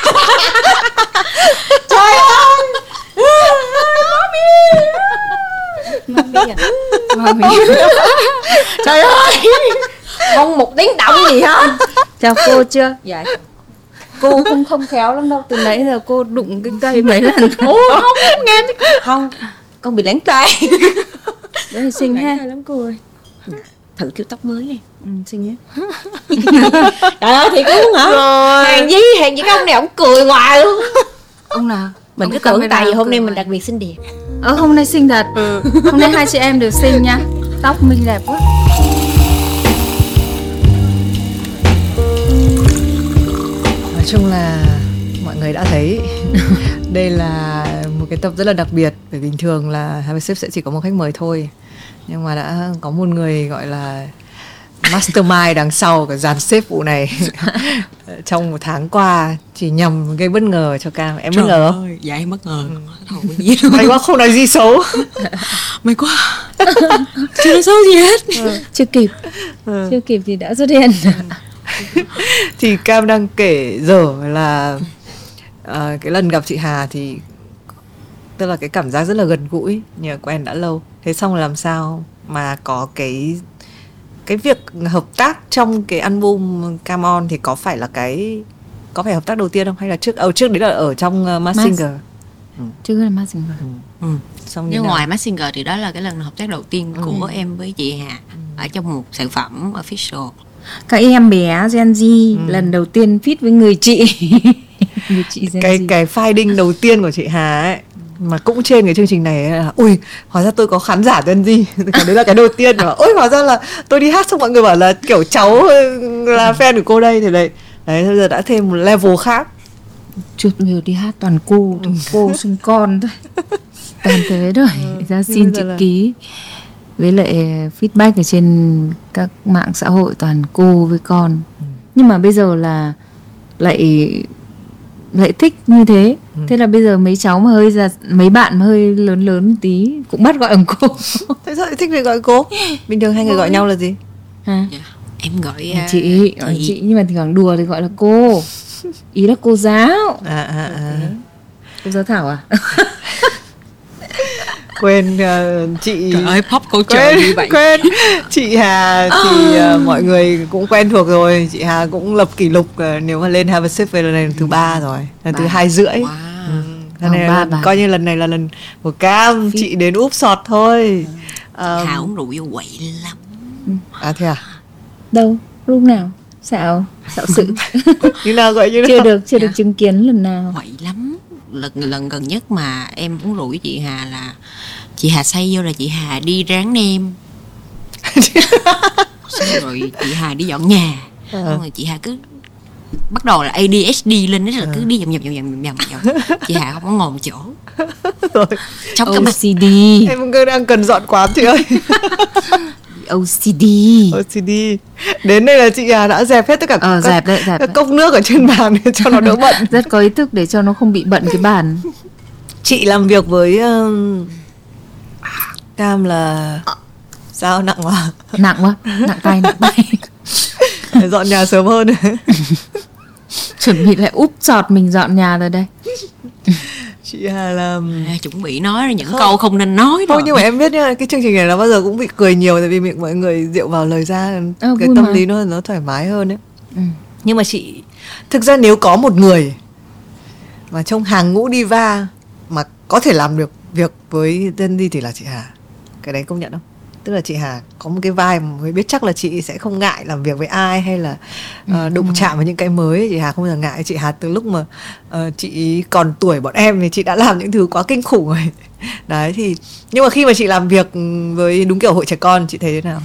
Trời ơi. Mami à? Mami. Trời ơi. Không một tiếng động gì hết. Chào cô chưa? Dạ. Cô cũng không khéo lắm đâu. Từ nãy giờ cô đụng cái cây mấy lần. Ủa không, không nghe. Không, con bị lãng tay. Đấy là xinh ha. Lắm cô ơi. Thử kiểu tóc mới đi. Ừ, xinh nhé. Trời ơi, thiệt luôn hả? Rồi. Hàng gì, hàng gì cái ông này ông cười hoài luôn. Ông nào? Mình cứ tưởng tại vì hôm nay mình đặc biệt xinh đẹp. Ờ, hôm nay xinh thật. Ừ. Hôm nay hai chị em đều xinh nha. Tóc mình đẹp quá. Nói chung là mọi người đã thấy đây là một cái tập rất là đặc biệt. Bởi bình thường là Have a Sip sẽ chỉ có một khách mời thôi. Nhưng mà đã có một người gọi là mastermind đằng sau cái dàn xếp vụ này trong một tháng qua chỉ nhằm gây bất ngờ cho Cam. Em bất ngờ không? Dạ em bất ngờ. Ừ. Mày quá không nói gì xấu. Mày quá chưa nói xấu gì hết. Ừ. Chưa kịp ừ. Chưa kịp thì đã xuất hiện. Thì Cam đang kể dở là uh, cái lần gặp chị Hà thì tức là cái cảm giác rất là gần gũi, nhờ quen đã lâu. Thế xong làm sao mà có cái cái việc hợp tác trong cái album Come On thì có phải là cái có phải hợp tác đầu tiên không, hay là trước ở trước đấy là ở trong uh, Masked Singer? Ừ. Trước là Masked Singer. Ừ. Ừ. Xong nhưng ngoài Masked Singer thì đó là cái lần hợp tác đầu tiên ừ. của em với chị Hà ừ. ở trong một sản phẩm official. Các em bé Gen Z ừ. lần đầu tiên feat với người chị. Người chị Gen cái Z. Cái finding đầu tiên của chị Hà ấy mà cũng trên cái chương trình này là ui hóa ra tôi có khán giả Gen Z. Cái đấy là cái đầu tiên mà ôi hóa ra là tôi đi hát xong mọi người bảo là kiểu cháu là fan của cô đây thì đấy đấy bây giờ đã thêm một level khác. Trước giờ đi hát toàn cô toàn cô sinh con thôi, toàn thế rồi. Ừ, ra xin chữ là... ký với lại feedback ở trên các mạng xã hội toàn cô với con. Ừ. Nhưng mà bây giờ là lại lại thích như thế. Ừ. Thế là bây giờ mấy cháu mà hơi già, mấy bạn mà hơi lớn lớn một tí cũng bắt gọi bằng cô. Tại sao lại thích việc gọi cô? Bình thường hai người gọi nhau là gì? Ha? Dạ. Em gọi uh, chị, gọi chị. chị nhưng mà thỉnh thoảng đùa thì gọi là cô. Ý là cô giáo. À, à, à. Cô giáo Thảo à? Quên uh, chị. Trời ơi, pop câu Quên, trời như vậy. quên. Chị Hà thì uh, mọi người cũng quen thuộc rồi. Chị Hà cũng lập kỷ lục uh, nếu mà lên Have a Sip về lần này là thứ ba rồi, lần thứ hai rưỡi. Wow. Ừ. Lần này ba, là, ba. coi như lần này là lần của Cam. Chị đến úp sọt thôi. Chị Um, Hà uống rượu vô quậy lắm. À thế à? Đâu, lúc nào? Xạo, xạo sự. Như nào gọi như nào? Chưa được, chưa được chứng kiến lần nào. Quậy lắm. Lần lần gần nhất mà em uống rượu với chị Hà là chị Hà say vô là chị Hà đi ráng nem. Xong rồi chị Hà đi dọn nhà. Xong rồi chị Hà cứ bắt đầu là a đê hát đê lên, đó là cứ đi vòng vòng vòng vòng vòng vòng. Chị Hà không có ngồi một chỗ. Rồi. Trong ô cái mặt xê đê. Em cứ đang cần dọn quán chị ơi. ô xê đê. ô xê đê. Đến đây là chị Hà đã dẹp hết tất cả Ờ, các, dẹp đấy, dẹp các đấy. cốc nước ở trên bàn để cho nó đỡ bận. Rất có ý thức để cho nó không bị bận cái bàn. Chị làm việc với um, Cam là sao, nặng quá? Nặng quá, nặng tay, nặng tay. Phải dọn nhà sớm hơn. Chuẩn bị lại úp sọt mình dọn nhà rồi đây. Chị Hà làm à, chuẩn bị nói những không. câu không nên nói thôi, rồi. nhưng mà em biết nhá, cái chương trình này nó bao giờ cũng bị cười nhiều, tại vì miệng mọi người rượu vào lời ra, Ờ, cái vui tâm mà. lý nó nó thoải mái hơn ấy. Ừ. Nhưng mà chị, thực ra nếu có một người mà trong hàng ngũ diva mà có thể làm được việc với Gen Z thì là chị Hà. Cái đấy công nhận không? Tức là chị Hà có một cái vai mà mới biết chắc là chị sẽ không ngại làm việc với ai, hay là uh, đụng chạm vào những cái mới. Chị Hà không bao giờ ngại. Chị Hà từ lúc mà uh, chị còn tuổi bọn em thì chị đã làm những thứ quá kinh khủng rồi. Đấy thì, nhưng mà khi mà chị làm việc với đúng kiểu hội trẻ con, chị thấy thế nào?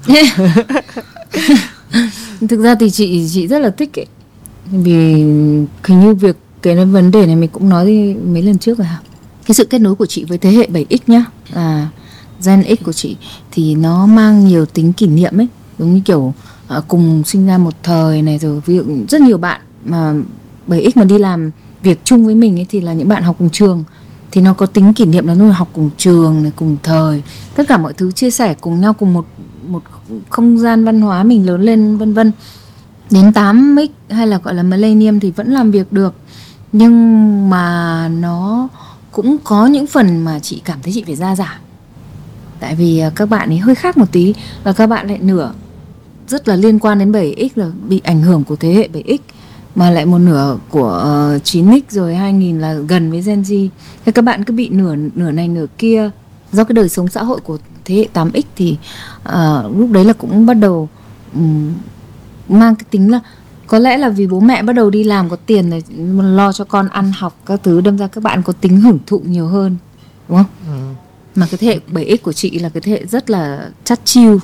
Thực ra thì chị chị rất là thích ấy. Vì hình như việc cái vấn đề này mình cũng nói mấy lần trước rồi hả? Cái sự kết nối của chị với thế hệ bảy x nhá, à, Gen X của chị thì nó mang nhiều tính kỷ niệm ấy, giống như kiểu à, cùng sinh ra một thời này, rồi ví dụ rất nhiều bạn mà bảy x mà đi làm việc chung với mình ấy thì là những bạn học cùng trường, thì nó có tính kỷ niệm là luôn học cùng trường này, cùng thời, tất cả mọi thứ chia sẻ cùng nhau, cùng một một không gian văn hóa mình lớn lên vân vân. Đến tám x hay là gọi là millennium thì vẫn làm việc được, nhưng mà nó cũng có những phần mà chị cảm thấy chị phải ra giả. Tại vì các bạn ấy hơi khác một tí, và các bạn lại nửa rất là liên quan đến bảy x là bị ảnh hưởng của thế hệ bảy x, mà lại một nửa của uh, chín x rồi hai nghìn là gần với Gen Z. Thế các bạn cứ bị nửa nửa này nửa kia. Do cái đời sống xã hội của thế hệ tám x thì uh, lúc đấy là cũng bắt đầu um, mang cái tính là có lẽ là vì bố mẹ bắt đầu đi làm có tiền rồi, lo cho con ăn học các thứ, đâm ra các bạn có tính hưởng thụ nhiều hơn, đúng không? Ừ. Mà cái thế hệ bảy x của chị là cái thế hệ rất là chắt chiu,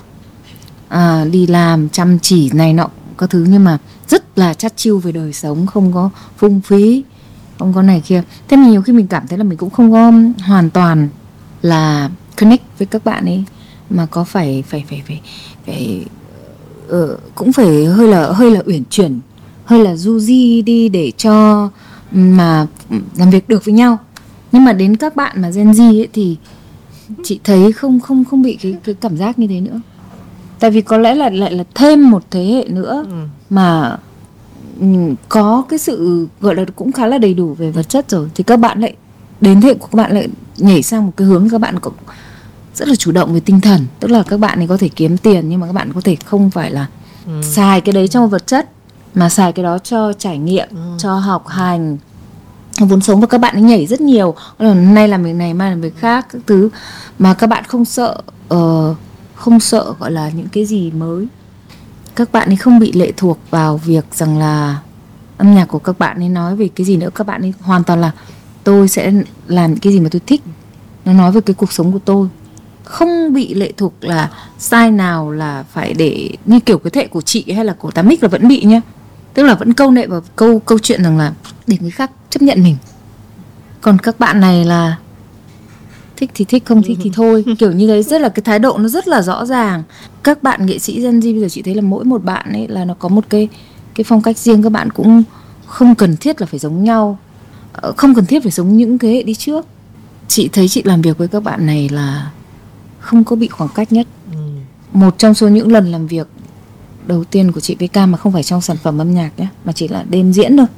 à, đi làm chăm chỉ này nọ các thứ, nhưng mà rất là chắt chiu về đời sống, không có phung phí, không có này kia. Thế mà nhiều khi mình cảm thấy là mình cũng không có hoàn toàn là connect với các bạn ấy, mà có phải phải phải phải phải uh, cũng phải hơi là hơi là uyển chuyển, hơi là du di đi để cho mà làm việc được với nhau. Nhưng mà đến các bạn mà Gen Z ấy thì chị thấy không không không bị cái cái cảm giác như thế nữa. Tại vì có lẽ là lại là thêm một thế hệ nữa ừ. mà um, có cái sự gọi là cũng khá là đầy đủ về vật chất rồi, thì các bạn lại đến thế hệ của các bạn lại nhảy sang một cái hướng các bạn cũng rất là chủ động về tinh thần. Tức là các bạn ấy có thể kiếm tiền, nhưng mà các bạn có thể không phải là ừ. xài cái đấy cho vật chất, mà xài cái đó cho trải nghiệm, ừ. cho học hành, vốn sống. Và các bạn ấy nhảy rất nhiều, nay làm việc này mai làm việc khác các thứ, mà các bạn không sợ uh, không sợ gọi là những cái gì mới. Các bạn ấy không bị lệ thuộc vào việc rằng là âm nhạc của các bạn ấy nói về cái gì nữa. Các bạn ấy hoàn toàn là tôi sẽ làm cái gì mà tôi thích, nó nói về cái cuộc sống của tôi, không bị lệ thuộc là style nào là phải để như kiểu cái thế hệ của chị hay là của tám x là vẫn bị nhá. Tức là vẫn câu nệ vào câu câu chuyện rằng là để người khác chấp nhận mình. Còn các bạn này là thích thì thích, không thích thì thôi, kiểu như đấy. Rất là cái thái độ nó rất là rõ ràng. Các bạn nghệ sĩ Gen Z bây giờ chị thấy là mỗi một bạn ấy là nó có một cái cái phong cách riêng. Các bạn cũng không cần thiết là phải giống nhau, không cần thiết phải giống những thế hệ đi trước. Chị thấy chị làm việc với các bạn này là không có bị khoảng cách nhất. Một trong số những lần làm việc đầu tiên của chị với Cam mà không phải trong sản phẩm âm nhạc nhé, mà chỉ là đêm diễn thôi.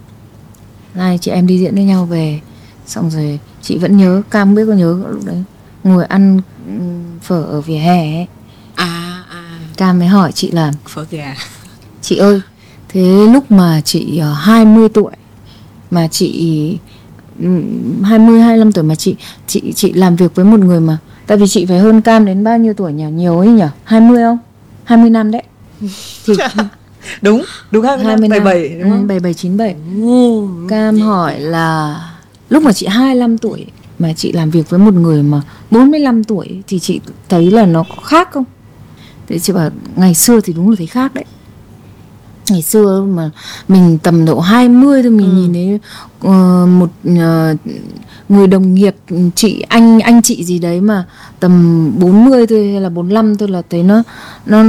Hai chị em đi diễn với nhau về, xong rồi chị vẫn nhớ, Cam không biết có nhớ lúc đấy ngồi ăn phở ở vỉa hè ấy. À, à. Cam mới hỏi chị là Phở gà. Chị ơi, thế lúc mà chị uh, hai mươi tuổi mà chị um, hai mươi hai mươi lăm tuổi mà chị chị chị làm việc với một người mà, tại vì chị phải hơn Cam đến bao nhiêu tuổi nhỉ? Nhiều ấy nhỉ? hai mươi không? hai mươi năm đấy. Thì đúng, đúng hai mươi năm, bảy mươi bảy đúng không? Ừ, bảy mươi bảy chín mươi bảy. Cam hỏi là lúc mà chị hai mươi lăm tuổi mà chị làm việc với một người mà bốn mươi lăm tuổi thì chị thấy là nó có khác không? Thế chị bảo ngày xưa thì đúng là thấy khác đấy. Ngày xưa mà mình tầm độ hai mươi thôi, mình ừ. nhìn thấy uh, một uh, người đồng nghiệp chị anh anh chị gì đấy mà tầm bốn mươi thôi hay là bốn mươi lăm thôi là thấy nó nó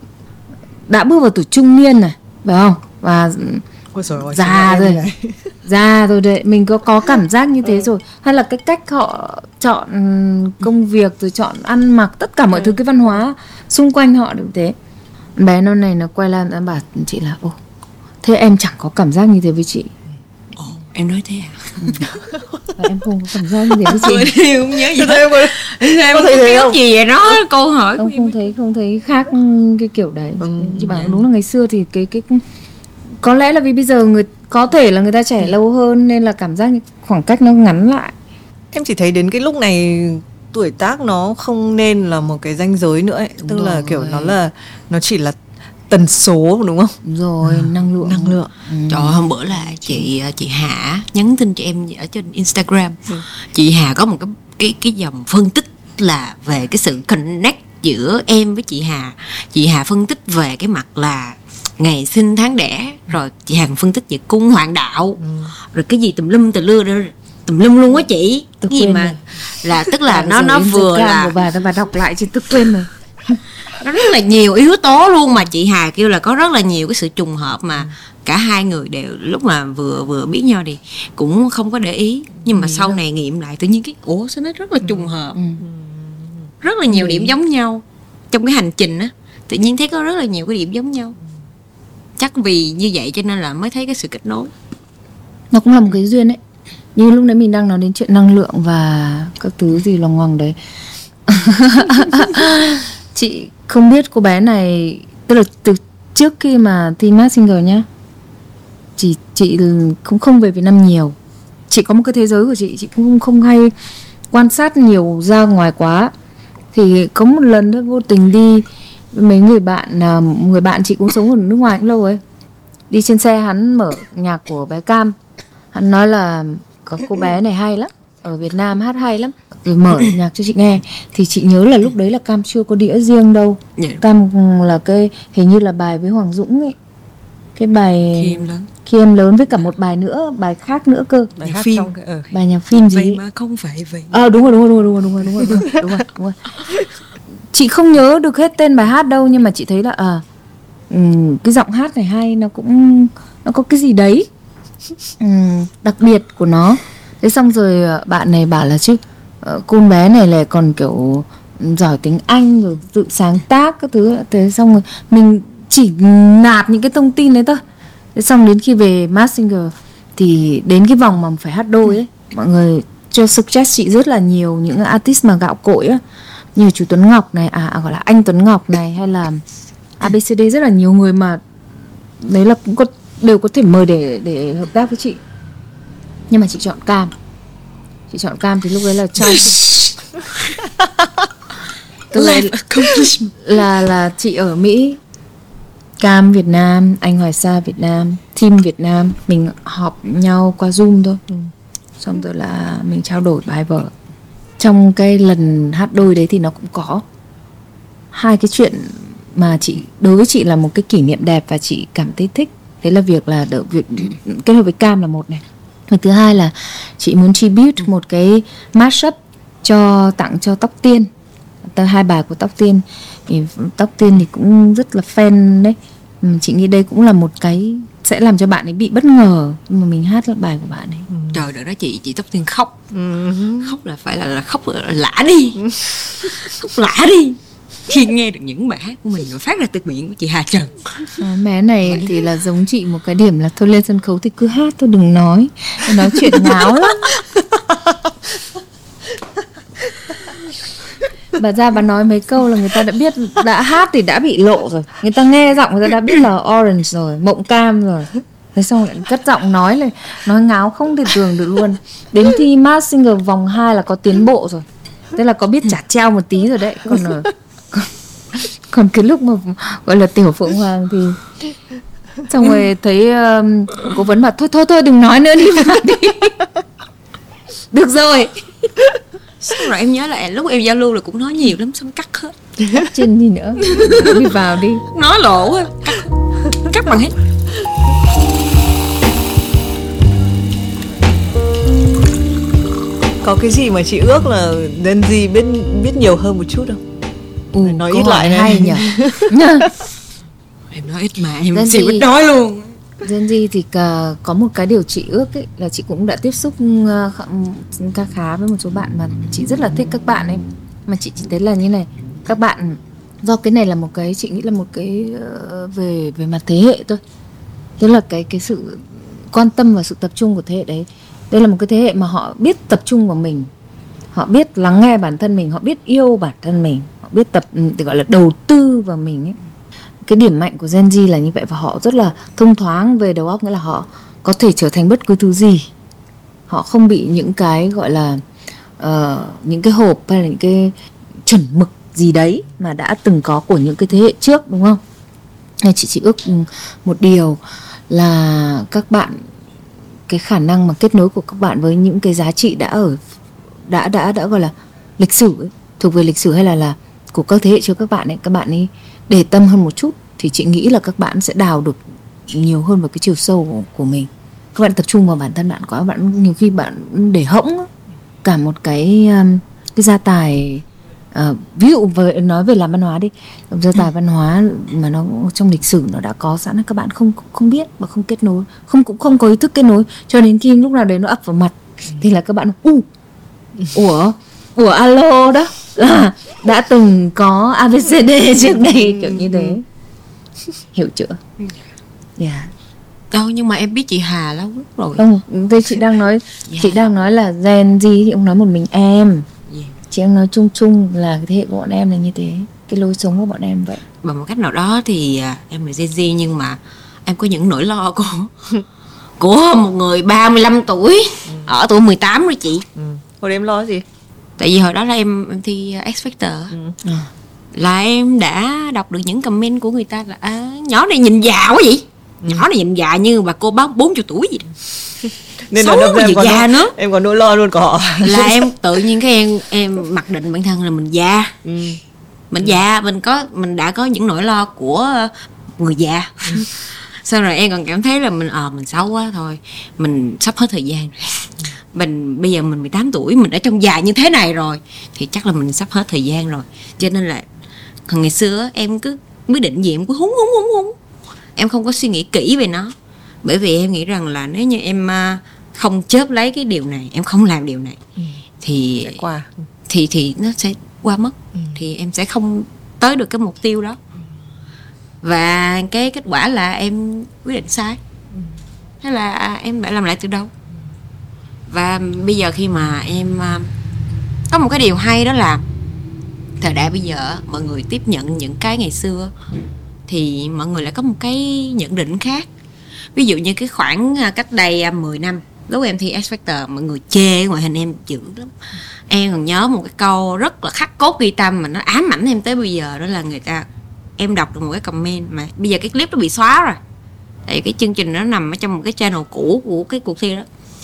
đã bước vào tuổi trung niên này, phải không? Và ôi già rồi, già rồi đấy, mình có có cảm giác như thế ừ. rồi. Hay là cái cách họ chọn công việc rồi chọn ăn mặc, tất cả mọi ừ. thứ, cái văn hóa xung quanh họ đều thế. Bé nó này nó quay lại nó bảo chị là ô, thế em chẳng có cảm giác như thế với chị. Ồ, em nói thế à? Ừ. Và em không có cảm giác như thế với chị. Tôi không nhớ gì hết. Em, em có thấy thế không? Gì vậy đó, câu hỏi không không thấy không thấy khác cái kiểu đấy. Ừ. Chị bảo đúng là ngày xưa thì cái cái có lẽ là vì bây giờ người có thể là người ta trẻ lâu hơn nên là cảm giác khoảng cách nó ngắn lại. Em chỉ thấy đến cái lúc này tuổi tác nó không nên là một cái ranh giới nữa ấy. Đúng tức rồi. Là kiểu nó là nó chỉ là tần số đúng không? Đúng rồi, à, năng lượng. Năng lượng. Ừ. Trời ơi, hôm bữa là chị chị Hà nhắn tin cho em ở trên Instagram. Ừ. Chị Hà có một cái cái cái dòng phân tích là về cái sự connect giữa em với chị Hà. Chị Hà phân tích về cái mặt là ngày sinh tháng đẻ, rồi chị Hà phân tích về cung hoàng đạo, ừ. rồi cái gì tùm lum tùm lưa tùm lum luôn á chị. Cái gì mà là tức là nó nó vừa là bà bà đọc lại chứ tức quên rồi. Nó rất là nhiều yếu tố luôn, mà chị Hà kêu là có rất là nhiều cái sự trùng hợp mà ừ. cả hai người đều lúc mà vừa vừa biết nhau thì cũng không có để ý, nhưng mà ừ. sau này nghiệm lại tự nhiên cái ủa sao nó rất là trùng hợp. Ừ. Rất là nhiều ừ. điểm giống nhau trong cái hành trình á, tự nhiên thấy có rất là nhiều cái điểm giống nhau. Chắc vì như vậy cho nên là mới thấy cái sự kết nối. Nó cũng là một cái duyên ấy. Như lúc nãy mình đang nói đến chuyện năng lượng và các thứ gì loằng ngoằng đấy. Chị không biết cô bé này, tức là từ trước khi mà thi Masked Singer nhá, chị chị cũng không về Việt Nam nhiều. Chị có một cái thế giới của chị, chị cũng không hay quan sát nhiều ra ngoài quá. Thì có một lần thôi vô tình đi mấy người bạn, người bạn chị cũng sống ở nước ngoài cũng lâu rồi. Đi trên xe hắn mở nhạc của bé Cam. Hắn nói là có cô bé này hay lắm, ở Việt Nam hát hay lắm, rồi mở nhạc cho chị nghe. Thì chị nhớ là lúc đấy là Cam chưa có đĩa riêng đâu. Yeah. Cam là cái hình như là bài với Hoàng Dũng ấy, cái bài Khi Em Lớn, Khi Em Lớn với cả một bài nữa, bài khác nữa cơ, bài hát phim, cái, ừ. bài nhạc phim gì vậy mà không phải vậy. Ờ à, đúng rồi đúng rồi đúng rồi đúng rồi đúng rồi đúng rồi đúng rồi, đúng rồi. Chị không nhớ được hết tên bài hát đâu, nhưng mà chị thấy là à, um, cái giọng hát này hay, nó cũng nó có cái gì đấy um, đặc biệt của nó. Thế xong rồi bạn này bảo là chứ uh, cô bé này lại còn kiểu giỏi tiếng Anh rồi tự sáng tác các thứ. Thế xong rồi mình chỉ nạp những cái thông tin đấy thôi. Thế xong đến khi về Masked Singer thì đến cái vòng mà phải hát đôi ấy, mọi người cho suggest chị rất là nhiều những artist mà gạo cội á, như chú Tuấn Ngọc này, à, à gọi là anh Tuấn Ngọc này, hay là a bê xê đê, rất là nhiều người mà đấy là cũng có, đều có thể mời để để hợp tác với chị. Nhưng mà chị chọn Cam. Chị chọn Cam thì lúc đấy là trong tức là, là là chị ở Mỹ, Cam Việt Nam, anh Hoài Sa Việt Nam, team Việt Nam, mình họp nhau qua Zoom thôi. Ừ. Xong rồi là mình trao đổi bài vở. Trong cái lần hát đôi đấy thì nó cũng có hai cái chuyện mà chị, đối với chị là một cái kỷ niệm đẹp và chị cảm thấy thích. Đấy là việc là đợi việc kết hợp với Cam là một này. Và thứ hai là chị muốn tribute một cái mashup cho tặng cho Tóc Tiên. Hai bài của Tóc Tiên thì Tóc Tiên thì cũng rất là fan đấy. Chị nghĩ đây cũng là một cái sẽ làm cho bạn ấy bị bất ngờ nhưng mà mình hát lại bài của bạn ấy. Ừ. Trời đợi đó chị chị Tóc Tiên khóc. Ừ. Khóc là phải là, là khóc lã đi. Khóc lã đi. khi nghe được những bài hát của mình nó phát ra từ miệng của chị Hà Trần. À, mẹ này thì là giống chị một cái điểm là thôi lên sân khấu thì cứ hát thôi, đừng nói, nói chuyện ngáo lắm. Bà ra bà nói mấy câu là người ta đã biết, đã hát thì đã bị lộ rồi, người ta nghe giọng người ta đã biết là Orange rồi, Mộng Cam rồi. Thế xong lại cất giọng nói này, nói ngáo không thể tưởng được luôn. Đến thi Masked Singer vòng hai là có tiến bộ rồi, tức là có biết chả treo một tí rồi đấy. Còn ở, còn, còn cái lúc mà gọi là Tiểu Phượng Hoàng thì xong rồi thấy um, cố vấn bảo thôi thôi thôi đừng nói nữa, đi vào đi. Được rồi. Xong rồi em nhớ là lúc em giao lưu là cũng nói nhiều lắm, xong cắt hết. Cắt trên gì nữa, đi vào đi. Nói lộ á, cắt, cắt bằng hết. Có cái gì mà chị ước là Gen Z biết biết nhiều hơn một chút không? Ừ, nói ít lại này. Hay nhỉ. Em nói ít mà em Gen xin Z- biết nói luôn. Gen Z thì cả, có một cái điều chị ước ấy, là chị cũng đã tiếp xúc uh, khá khá với một số bạn mà chị rất là thích các bạn ấy, mà chị chỉ thấy là như này, các bạn do cái này là một cái, chị nghĩ là một cái uh, về về mặt thế hệ thôi, tức là cái cái sự quan tâm và sự tập trung của thế hệ đấy. Đây là một cái thế hệ mà họ biết tập trung vào mình, họ biết lắng nghe bản thân mình, họ biết yêu bản thân mình, họ biết tập thì gọi là đầu tư vào mình ấy. Cái điểm mạnh của Gen Z là như vậy, và họ rất là thông thoáng về đầu óc, nghĩa là họ có thể trở thành bất cứ thứ gì, họ không bị những cái gọi là uh, những cái hộp hay là những cái chuẩn mực gì đấy mà đã từng có của những cái thế hệ trước, đúng không? Nên chị chỉ ước một điều là các bạn, cái khả năng mà kết nối của các bạn với những cái giá trị đã ở đã đã đã gọi là lịch sử ấy, thuộc về lịch sử hay là là của các thế hệ trước các bạn ấy, các bạn ấy để tâm hơn một chút thì chị nghĩ là các bạn sẽ đào được nhiều hơn vào cái chiều sâu của, của mình. Các bạn tập trung vào bản thân bạn quá, bạn nhiều khi bạn để hẫng cả một cái cái gia tài. Uh, ví dụ về, nói về làm văn hóa đi, gia tài văn hóa mà nó trong lịch sử nó đã có sẵn, các bạn không không biết và không kết nối, không cũng không có ý thức kết nối, cho đến khi lúc nào đấy nó ập vào mặt thì là các bạn u ủa ủa alo đó là đã từng có a bê xê đê trước đây, kiểu như thế. Hiểu chưa? Dạ. Yeah. Đâu, nhưng mà em biết chị Hà lâu lắm rồi. Không, đây chị đang nói, yeah. Chị đang nói là Gen Z thì ông nói một mình em. Yeah. Chị đang nói chung chung là cái thế hệ của bọn em là như thế, cái lối sống của bọn em vậy. Bằng một cách nào đó thì em là Gen Z, nhưng mà em có những nỗi lo của của một người ba mươi lăm tuổi, ừ. ở tuổi mười tám rồi chị. Ừ. Hồi đấy em lo gì? Tại vì hồi đó là em, em thi X Factor, ừ. Ừ. Là em đã đọc được những comment của người ta là à, nhỏ này nhìn già quá vậy, ừ. Nhỏ này nhìn già như bà cô bác bốn mươi tuổi gì đó. Nên xấu là gì già nữa. Em còn nỗi lo luôn của họ. Là em tự nhiên cái em em mặc định bản thân là mình già, ừ. Mình ừ. già, mình có mình đã có những nỗi lo của người già. Ừ. Sau rồi em còn cảm thấy là mình ờ à, mình xấu quá thôi, mình sắp hết thời gian rồi. Mình bây giờ mình mười tám tuổi, mình ở trong già như thế này rồi thì chắc là mình sắp hết thời gian rồi. Cho nên là còn ngày xưa em cứ quyết định gì em cứ húng húng húng húng, em không có suy nghĩ kỹ về nó. Bởi vì em nghĩ rằng là nếu như em không chớp lấy cái điều này, em không làm điều này, ừ. thì sẽ qua thì thì nó sẽ qua mất, ừ. Thì em sẽ không tới được cái mục tiêu đó. Và cái kết quả là em quyết định sai, ừ. Thế là em phải làm lại từ đầu. Và bây giờ khi mà em có một cái điều hay đó là thời đại bây giờ mọi người tiếp nhận những cái ngày xưa thì mọi người lại có một cái nhận định khác. Ví dụ như cái khoảng cách đây mười năm, lúc em thi X Factor, mọi người chê ngoại hình em dữ lắm. Em còn nhớ một cái câu rất là khắc cốt ghi tâm mà nó ám ảnh em tới bây giờ, đó là người ta, em đọc được một cái comment mà bây giờ cái clip nó bị xóa rồi, tại cái chương trình nó nằm ở trong một cái channel cũ của cái cuộc thi đó,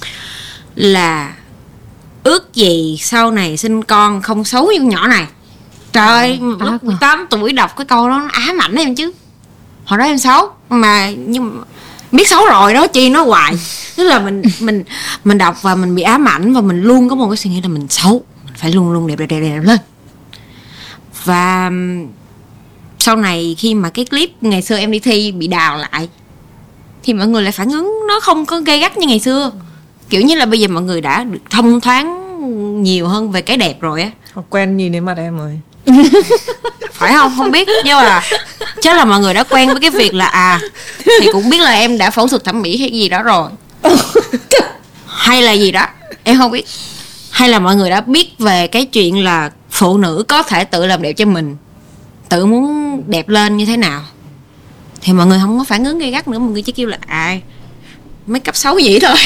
là ước gì sau này sinh con không xấu như con nhỏ này. Trời, lúc mười tám tuổi đọc cái câu đó nó ám ảnh em chứ. Hồi đó em xấu mà, nhưng mà biết xấu rồi đó, chi nói hoài. Tức là mình mình mình đọc và mình bị ám ảnh, và mình luôn có một cái suy nghĩ là mình xấu, mình phải luôn luôn đẹp đẹp đẹp, đẹp lên. Và sau này khi mà cái clip ngày xưa em đi thi bị đào lại thì mọi người lại phản ứng nó không có gay gắt như ngày xưa. Kiểu như là bây giờ mọi người đã được thông thoáng nhiều hơn về cái đẹp rồi á. Họ quen nhìn đến mặt em rồi. phải không? Không biết, nhưng mà chắc là mọi người đã quen với cái việc là à thì cũng biết là em đã phẫu thuật thẩm mỹ hay gì đó rồi, hay là gì đó em không biết, hay là mọi người đã biết về cái chuyện là phụ nữ có thể tự làm đẹp cho mình, tự muốn đẹp lên như thế nào, thì mọi người không có phản ứng gay gắt nữa, mọi người chỉ kêu là à make up xấu vậy thôi.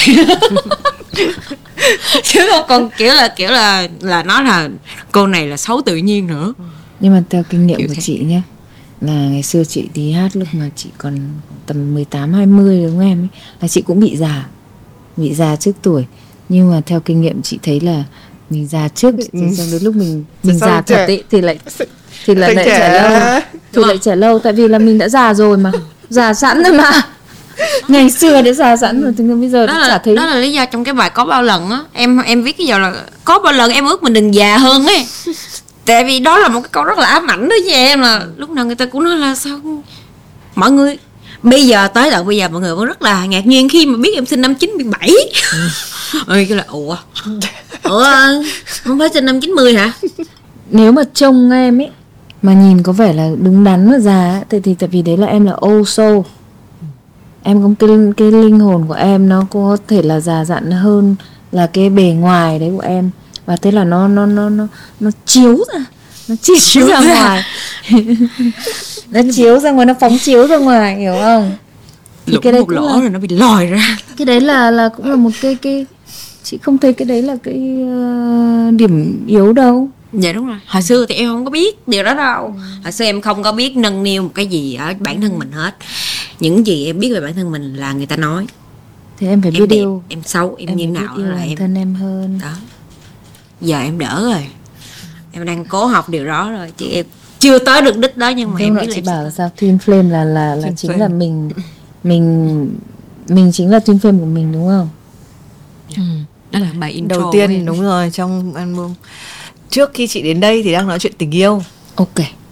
Chứ không còn kiểu là kiểu là là nói là cô này là xấu tự nhiên nữa. Nhưng mà theo kinh nghiệm Kiểu của thế. chị nhé, là ngày xưa chị đi hát lúc mà chị còn tầm mười tám hai mươi đúng không em ấy, là chị cũng bị già, bị già trước tuổi. Nhưng mà theo kinh nghiệm chị thấy là mình già trước ấy, thì xong đến lúc mình mình Sao già trẻ? thật ấy, thì lại thì là Thành lại trẻ. trẻ lâu, thì lại trẻ lâu, tại vì là mình đã già rồi mà, già sẵn rồi mà. Ngày xưa đã già sẵn rồi, thì bây giờ Đó đã là chả thấy. đó là lý do trong cái bài có bao lần á em em viết cái giờ là có bao lần em ước mình đừng già hơn ấy. Tại vì đó là một cái câu rất là ám ảnh đối với em, là lúc nào người ta cũng nói là sao mọi người bây giờ tới tận bây giờ mọi người vẫn rất là ngạc nhiên khi mà biết em sinh năm chín bảy. Ơi cái là ủa ủa không phải sinh năm chín mươi hả? Nếu mà trông em ấy mà nhìn có vẻ là đứng đắn và già ấy, thì, thì tại vì đấy là em là old soul. Em có cái, cái linh hồn của em nó có thể là già dặn hơn là cái bề ngoài đấy của em, và thế là nó nó nó nó nó chiếu ra, nó chiếu, chiếu ra ngoài. Nó chiếu ra ngoài, nó phóng chiếu ra ngoài, hiểu không? Thì Lũng cái đấy một cũng lỗ là, rồi nó bị lòi ra. cái đấy là là cũng là một cái cái chị không thấy cái đấy là cái uh, điểm yếu đâu. Dạ đúng rồi. Hồi xưa thì em không có biết điều đó đâu. Hồi xưa em không có biết nâng niu một cái gì ở bản thân mình hết. Những gì em biết về bản thân mình là người ta nói. Thì em phải Em biết đẹp, yêu, em xấu, em, em như phải biết nào yêu là bản em. thân em hơn. Đó. Giờ em đỡ rồi. Em đang cố học điều đó rồi. Chứ em chưa tới được đích đó, nhưng mà Thế em mà biết là chị em bảo sẽ- là sao twin flame là là là Twin chính flame. là mình mình mình chính là twin flame của mình đúng không? Đó là bài intro Đầu của tiên em. đúng rồi, trong album. Trước khi chị đến đây thì đang nói chuyện tình yêu. Ok.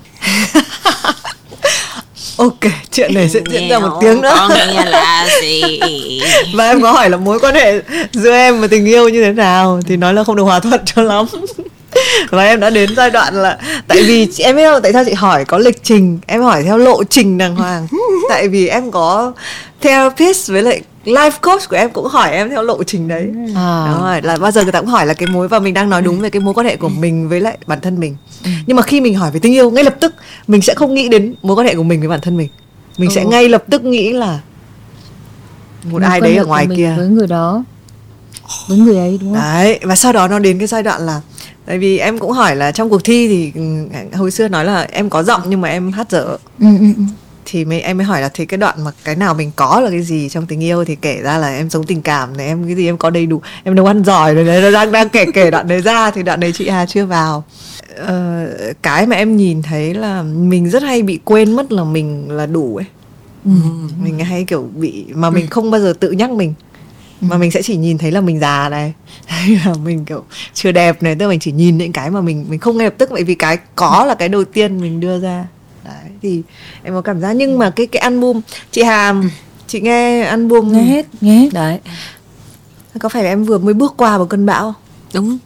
Ok, chuyện này sẽ diễn ra Nghe một không tiếng nữa. có nghe là gì. Và em có hỏi là mối quan hệ giữa em và tình yêu như thế nào, thì nói là không được hòa thuận cho lắm. Và em đã đến giai đoạn là, tại vì chị- em biết không, tại sao chị hỏi có lịch trình, em hỏi theo lộ trình đàng hoàng. Tại vì em có therapist với lại life coach của em cũng hỏi em theo lộ trình đấy. À. Đúng rồi, là bao giờ người ta cũng hỏi là cái mối, và mình đang nói đúng về cái mối quan hệ của mình với lại bản thân mình. Nhưng mà khi mình hỏi về tình yêu, ngay lập tức mình sẽ không nghĩ đến mối quan hệ của mình với bản thân mình. Mình sẽ Ừ. ngay lập tức nghĩ là một Mối ai quan đấy hệ ở của ngoài mình kia. với người đó, với người ấy đúng không? Đấy, và sau đó nó đến cái giai đoạn là, tại vì em cũng hỏi là trong cuộc thi thì ừ, hồi xưa nói là em có giọng nhưng mà em hát dở. Ừ, ừ, ừ. Thì mới, em mới hỏi là thì cái đoạn mà cái nào mình có là cái gì trong tình yêu, thì kể ra là em sống tình cảm này, em cái gì em có đầy đủ, em nấu ăn giỏi rồi đấy, nó đang đang kể kể đoạn đấy ra, thì đoạn đấy chị Hà chưa vào. Ờ, cái mà em nhìn thấy là mình rất hay bị quên mất là mình là đủ ấy. Ừ. Mình hay kiểu bị, mà mình không bao giờ tự nhắc mình, mà mình sẽ chỉ nhìn thấy là mình già này, hay là mình kiểu chưa đẹp này, tức là mình chỉ nhìn những cái mà mình mình không ngay lập tức, bởi vì cái có là cái đầu tiên mình đưa ra. Đấy, thì em có cảm giác, nhưng mà cái cái album chị Hà, chị nghe album Nghe hết, nghe hết. đấy, có phải là em vừa mới bước qua một cơn bão không? Đúng.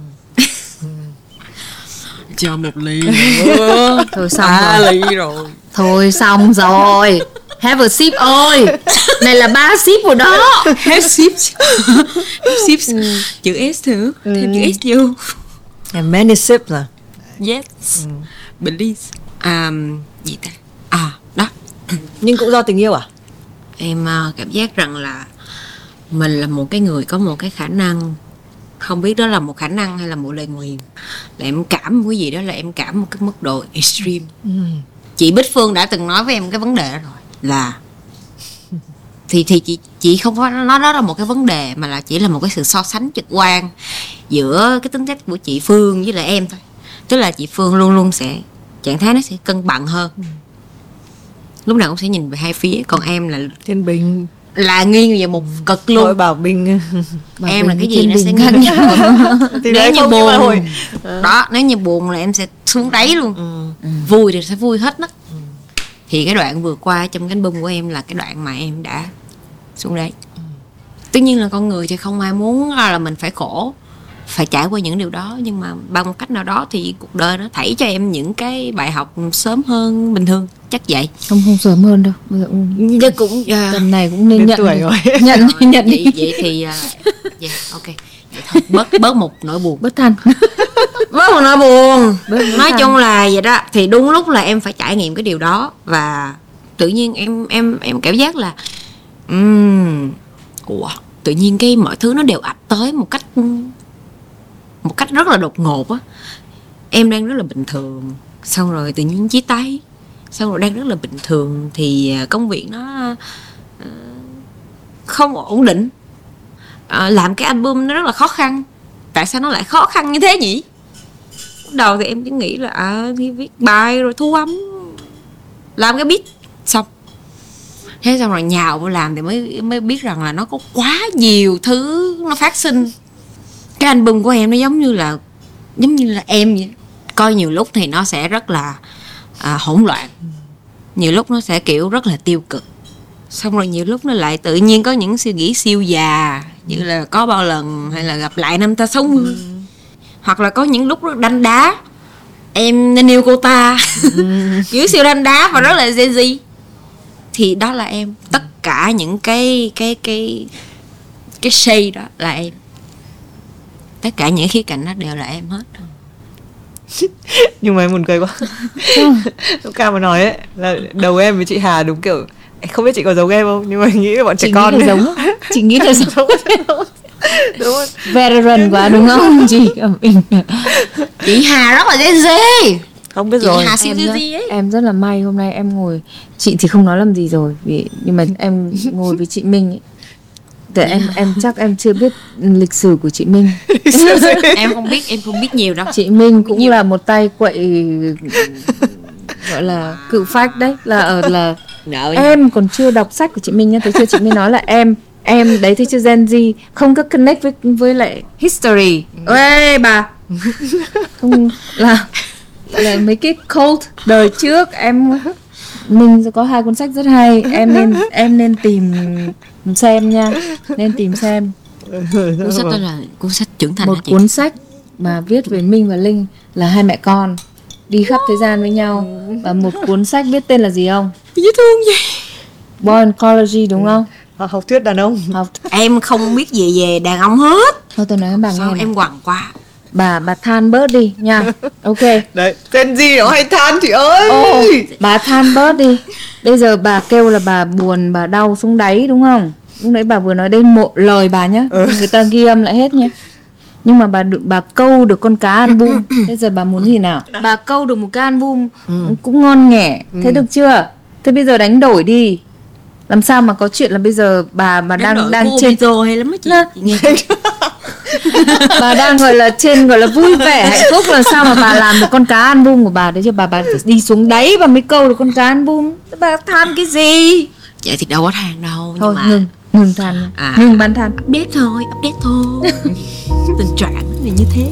Cho một ly. Thôi xong Ba rồi. ly rồi. Thôi xong rồi. Have a sip ơi. Này là ba sip rồi đó. Hết ship. Ship chữ S nữa. Thêm chữ S vô. Em many sips à? Yes. Please. Um, gì ta? À, đó. Nhưng cũng do tình yêu à? Em uh, cảm giác rằng là mình là một cái người có một cái khả năng, không biết đó là một khả năng hay là một lời nguyền, là em cảm một cái gì đó, là em cảm một cái mức độ extreme. Ừ. Chị Bích Phương đã từng nói với em cái vấn đề đó rồi, là thì thì chị chị không có nói đó là một cái vấn đề, mà là chỉ là một cái sự so sánh trực quan giữa cái tính cách của chị Phương với lại em thôi. Tức là chị Phương luôn luôn sẽ trạng thái nó sẽ cân bằng hơn, lúc nào cũng sẽ nhìn về hai phía, còn em là Thiên Bình là nghiêng về một cực thôi, luôn. Bảo Bình Bảo Em là Bình cái với gì Thiên nó sẽ Bình nghiêng khác nhau. thì nếu đấy như không, nhưng mà buồn hồi đó, nếu như buồn là em sẽ xuống đáy luôn. ừ. Vui thì sẽ vui hết nấc. Thì cái đoạn vừa qua trong cái album của em là cái đoạn mà em đã xuống đáy. Tất nhiên là con người thì không ai muốn là mình phải khổ, phải trải qua những điều đó, nhưng mà bằng một cách nào đó thì cuộc đời nó thảy cho em những cái bài học sớm hơn bình thường, chắc vậy. Không không sớm hơn đâu, bây giờ cũng, Chứ cũng uh, tầm này cũng nên nhận tuổi rồi. nhận rồi, nhận vậy, vậy thì uh, yeah, ok, vậy thôi, bớt bớt một nỗi buồn, bất than. bớt một nỗi buồn. Bớt Nói than. chung là vậy đó, thì đúng lúc là em phải trải nghiệm cái điều đó, và tự nhiên em em em cảm giác là um, ủa, tự nhiên cái mọi thứ nó đều ập tới một cách một cách rất là đột ngột á. Em đang rất là bình thường, xong rồi tự nhiên chia tay, xong rồi đang rất là bình thường thì công việc nó uh, không ổn định. Uh, làm cái album nó rất là khó khăn. Tại sao nó lại khó khăn như thế nhỉ? Lúc đầu thì em chỉ nghĩ là à, thì viết bài rồi thu âm, làm cái beat xong. Thế xong rồi nhào vào làm thì mới mới biết rằng là nó có quá nhiều thứ nó phát sinh. Cái album của em nó giống như là giống như là em vậy. Coi nhiều lúc thì nó sẽ rất là à, hỗn loạn, nhiều lúc nó sẽ kiểu rất là tiêu cực, xong rồi nhiều lúc nó lại tự nhiên có những suy nghĩ siêu già, như là có bao lần hay là gặp lại năm ta sáu mươi, hoặc là có những lúc rất đanh đá, em nên yêu cô ta, kiểu siêu đanh đá và rất là Gen Z. Thì đó là em, tất cả những cái cái cái cái shade đó là em, tất cả những khía cạnh đó đều là em hết. Nhưng mà em buồn cười quá. Lúc Cam mà nói ấy là đầu em với chị Hà đúng kiểu, không biết chị có giống em không, nhưng mà nghĩ là bọn trẻ Chị con nghĩ là ấy. giống, chị nghĩ là giống. Đúng không? Veteran quá đúng không chị? Mình Chị Hà rất là Gen Z. Không biết Chị rồi. Hà siêu em Gen rất, Z ấy. em rất là may hôm nay em ngồi, chị thì không nói làm gì rồi vì, nhưng mà em ngồi với chị Minh ấy. Để em em chắc em chưa biết lịch sử của chị Minh. Em không biết, em không biết nhiều đâu. Chị Minh cũng là một tay quậy, gọi là cự phách đấy, là ở là Nợ em còn chưa đọc sách của chị Minh nhá, thấy chưa, chị Minh nói là em em đấy, thấy chưa, Gen Z không có connect với với lại history. Ê bà, không là là mấy cái cult đời trước. Em mình có hai cuốn sách rất hay, em nên em nên tìm xem nha, nên tìm xem. Cuốn sách đó là cuốn sách trưởng thành. Một cuốn sách mà viết về Minh và Linh là hai mẹ con đi khắp thế gian với nhau, và một cuốn sách biết tên là gì không? Dễ thương vậy. Born Ecology đúng không? Học, học thuyết đàn ông. Học. Em không biết gì về đàn ông hết. Thôi tôi nói với bà nghe Sao này. em quằn quá. Bà bà than bớt đi nha. Ok. Đấy, tên gì nó hay than chị ơi. Ồ, bà than bớt đi. Bây giờ bà kêu là bà buồn, bà đau xuống đáy đúng không? Lúc nãy bà vừa nói đến một lời bà nhá, ừ. Người ta ghi âm lại hết nhá. Nhưng mà bà được, bà câu được con cá album. Bây giờ bà muốn gì nào? Bà câu được một cái album ừ. cũng ngon nghẻ. Thế ừ. được chưa? Thế bây giờ đánh đổi đi. Làm sao mà có chuyện là bây giờ bà bà đánh đang đang trên rồi hay lắm á chị. Chị nghe. Bà đang gọi là trên gọi là vui vẻ hạnh phúc, là sao mà bà làm được con cá album của bà đấy chứ? Bà bà phải đi xuống đáy và mới câu được con cá album. Bà than cái gì? Vậy thì đâu có than đâu. Thôi nhưng mà... ngừng ngừng than, à, ngừng bán than. Update thôi, update thôi. Tình trạng là như thế.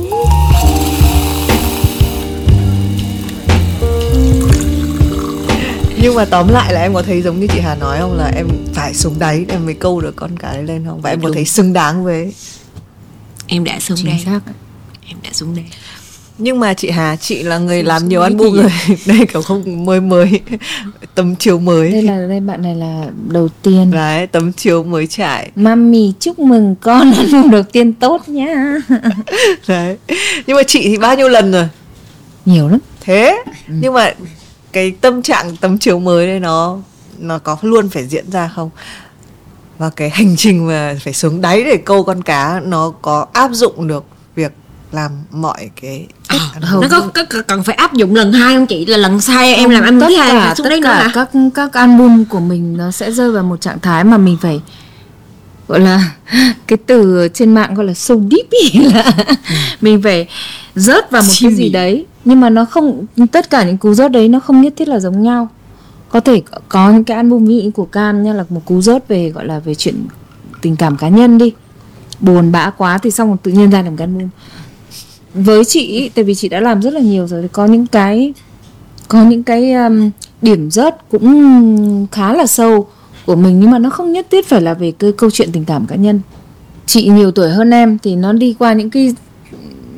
Nhưng mà tóm lại là em có thấy giống như chị Hà nói không, là em phải xuống đáy em mới câu được con cá đấy lên không? Và em có thấy xứng đáng với. Em đã xuống đây. Em đã xuống đây. Nhưng mà chị Hà, chị là người làm nhiều album rồi. Đây kiểu không mới mới tấm chiếu mới. Đây là đây bạn này là đầu tiên. Đấy, tấm chiếu mới trải. Mami chúc mừng con album đầu tiên tốt nhá. Đấy. Nhưng mà chị thì bao nhiêu lần rồi? Nhiều lắm. Thế, ừ. Nhưng mà cái tâm trạng tấm chiếu mới đây nó nó có luôn phải diễn ra không? Và cái hành trình mà phải xuống đáy để câu con cá nó có áp dụng được việc làm mọi cái à, nó có, có cần phải áp dụng lần hai không chị? Là lần sai em làm album thứ hai là xuống tất đấy cả nữa hả? các các album của mình nó sẽ rơi vào một trạng thái mà mình phải gọi là cái từ trên mạng gọi là so deep ý, là mình phải rớt vào một cái gì đấy, nhưng mà nó không, tất cả những cú rớt đấy nó không nhất thiết là giống nhau. Có thể có những cái album ví dụ của Cam nha, là một cú rớt về gọi là về chuyện tình cảm cá nhân đi, buồn bã quá thì xong rồi tự nhiên ra làm cái album. Với chị ý, tại vì chị đã làm rất là nhiều rồi, thì có những cái có những cái um, điểm rớt cũng khá là sâu của mình, nhưng mà nó không nhất thiết phải là về cái câu chuyện tình cảm cá nhân. Chị nhiều tuổi hơn em thì nó đi qua những cái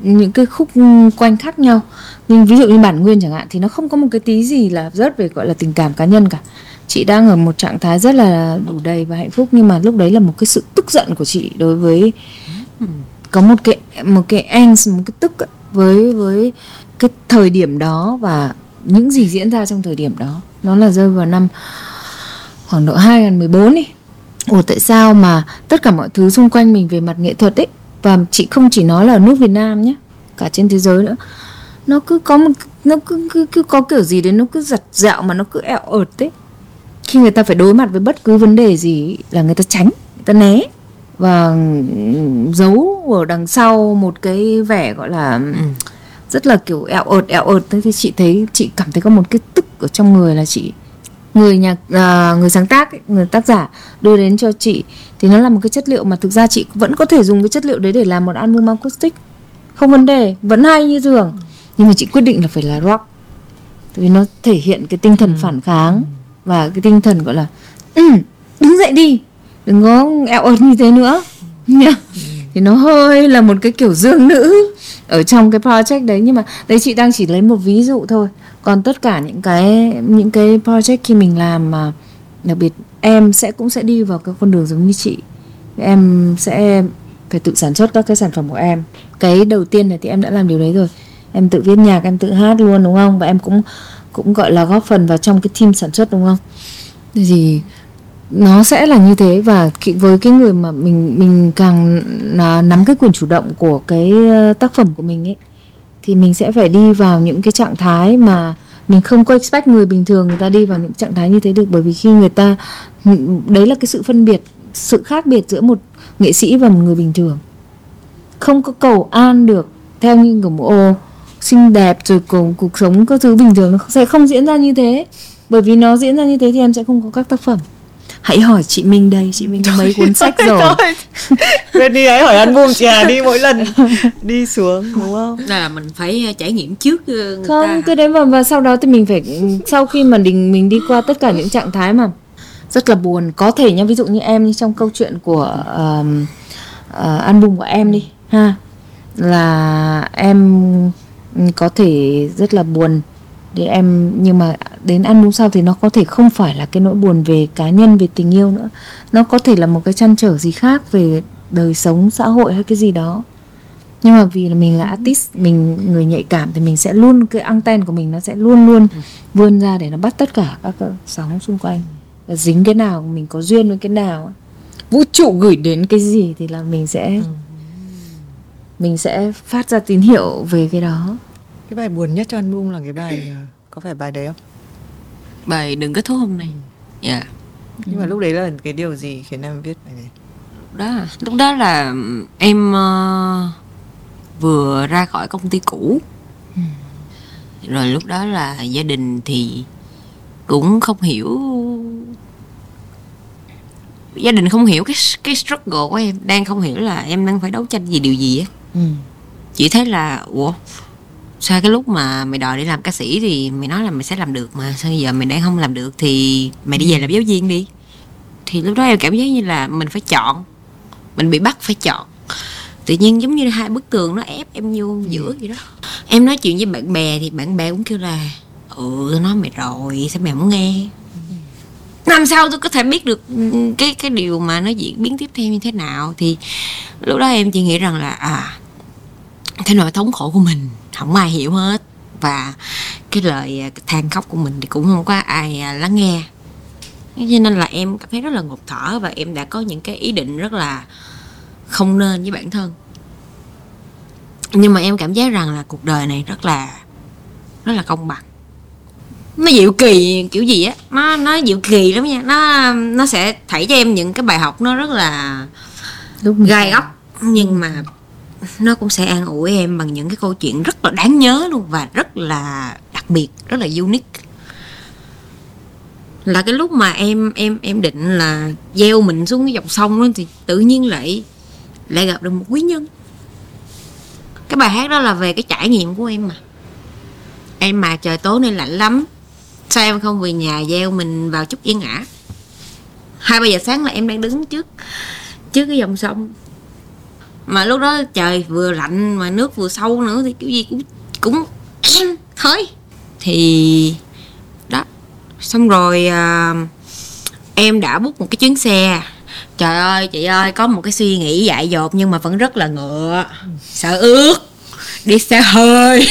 những cái khúc quanh khác nhau. Nhưng ví dụ như bản nguyên chẳng hạn thì nó không có một cái tí gì là rớt về gọi là tình cảm cá nhân cả. Chị đang ở một trạng thái rất là đủ đầy và hạnh phúc, nhưng mà lúc đấy là một cái sự tức giận của chị đối với có một cái một cái angst, một cái tức với với cái thời điểm đó và những gì diễn ra trong thời điểm đó. Nó là rơi vào năm khoảng độ hai không một bốn đi. Ủa tại sao mà tất cả mọi thứ xung quanh mình về mặt nghệ thuật ấy, và chị không chỉ nói là ở nước Việt Nam nhé, cả trên thế giới nữa, nó cứ có một nó cứ, cứ, cứ có kiểu gì đấy nó cứ giặt dạo mà nó cứ eo ợt ấy. Khi người ta phải đối mặt với bất cứ vấn đề gì là người ta tránh, người ta né và giấu ở đằng sau một cái vẻ gọi là ừ. rất là kiểu eo ợt eo ợt. Thế thì chị thấy, chị cảm thấy có một cái tức ở trong người là chị, người nhạc à, người sáng tác ấy, người tác giả đưa đến cho chị thì nó là một cái chất liệu mà thực ra chị vẫn có thể dùng cái chất liệu đấy để làm một album acoustic, không vấn đề, vẫn hay như thường. Nhưng mà chị quyết định là phải là rock, tại vì nó thể hiện cái tinh thần phản kháng và cái tinh thần gọi là ừ, đứng dậy đi, đừng có eo ợt như thế nữa nha. Thì nó hơi là một cái kiểu dương nữ ở trong cái project đấy. Nhưng mà đấy chị đang chỉ lấy một ví dụ thôi. Còn tất cả những cái những cái project khi mình làm mà đặc biệt em sẽ cũng sẽ đi vào cái con đường giống như chị. Em sẽ phải tự sản xuất các cái sản phẩm của em. Cái đầu tiên này thì em đã làm điều đấy rồi. Em tự viết nhạc, em tự hát luôn đúng không? Và em cũng cũng gọi là góp phần vào trong cái team sản xuất đúng không? Thì nó sẽ là như thế. Và với cái người mà mình mình càng nắm cái quyền chủ động của cái tác phẩm của mình ấy, thì mình sẽ phải đi vào những cái trạng thái mà mình không có expect người bình thường người ta đi vào những trạng thái như thế được. Bởi vì khi người ta, đấy là cái sự phân biệt, sự khác biệt giữa một nghệ sĩ và một người bình thường. Không có cầu an được theo như kiểu ô xinh đẹp rồi cùng cuộc sống các thứ bình thường, nó sẽ không diễn ra như thế. Bởi vì nó diễn ra như thế thì em sẽ không có các tác phẩm. Hãy hỏi chị Minh đây, chị Minh có mấy cuốn sách rồi. Quên đi, hãy hỏi album chị Hà đi mỗi lần đi xuống đúng không? Là mình phải trải nghiệm trước người không, ta. Cái đấy mà và sau đó thì mình phải, sau khi mà mình, mình đi qua tất cả những trạng thái mà rất là buồn, có thể nha, ví dụ như em trong câu chuyện của uh, uh, album của em đi ha, là em có thể rất là buồn để em, nhưng mà đến album sau thì nó có thể không phải là cái nỗi buồn về cá nhân, về tình yêu nữa, nó có thể là một cái trăn trở gì khác về đời sống xã hội hay cái gì đó. Nhưng mà vì là mình là artist, mình người nhạy cảm thì mình sẽ luôn, cái anten của mình nó sẽ luôn luôn vươn ra để nó bắt tất cả các sóng xung quanh, và dính cái nào mình có duyên với cái nào, vũ trụ gửi đến cái gì thì là mình sẽ mình sẽ phát ra tín hiệu về cái đó. Cái bài buồn nhất cho album là cái bài, có phải bài đấy không? Bài Đừng Kết Thúc Hôm Nay. Dạ. Yeah. Nhưng mà lúc đấy là cái điều gì khiến em viết bài này? Lúc đó, lúc đó là em uh, vừa ra khỏi công ty cũ. Ừ. Rồi lúc đó là gia đình thì cũng không hiểu, gia đình không hiểu cái cái struggle của em, đang không hiểu là em đang phải đấu tranh gì điều gì á. Ừ. Chỉ thấy là ủa sao cái lúc mà mày đòi đi làm ca sĩ thì mày nói là mày sẽ làm được, mà sao giờ mày đang không làm được thì mày đi về làm giáo viên đi. Thì lúc đó em cảm giác như là mình phải chọn, mình bị bắt phải chọn. Tự nhiên giống như hai bức tường nó ép em vô giữa vậy đó. Em nói chuyện với bạn bè thì bạn bè cũng kêu là ừ tôi nói mày rồi sao mày không nghe. Làm sao tôi có thể biết được cái cái điều mà nó diễn biến tiếp theo như thế nào. Thì lúc đó em chỉ nghĩ rằng là à cái nỗi thống khổ của mình không ai hiểu hết, và cái lời than khóc của mình thì cũng không có ai lắng nghe. Cho nên là em cảm thấy rất là ngột thở, và em đã có những cái ý định rất là không nên với bản thân. Nhưng mà em cảm giác rằng là cuộc đời này rất là rất là công bằng. Nó diệu kỳ kiểu gì á, nó nó diệu kỳ lắm nha. Nó nó sẽ thảy cho em những cái bài học nó rất là gai góc, nhưng mà nó cũng sẽ an ủi em bằng những cái câu chuyện rất là đáng nhớ luôn, và rất là đặc biệt, rất là unique. Là cái lúc mà em em em định là gieo mình xuống cái dòng sông đó, thì tự nhiên lại lại gặp được một quý nhân. Cái bài hát đó là về cái trải nghiệm của em mà. Em mà trời tối nay lạnh lắm, sao em không về nhà gieo mình vào chút yên ả. Hai ba giờ sáng là em đang đứng trước trước cái dòng sông, Mà lúc đó trời vừa lạnh mà nước vừa sâu nữa thì kiểu gì cũng cũng thôi. Thì đó, xong rồi à, em đã book một cái chuyến xe. Trời ơi chị ơi, có một cái suy nghĩ dại dột nhưng mà vẫn rất là ngựa, sợ ướt, đi xe hơi.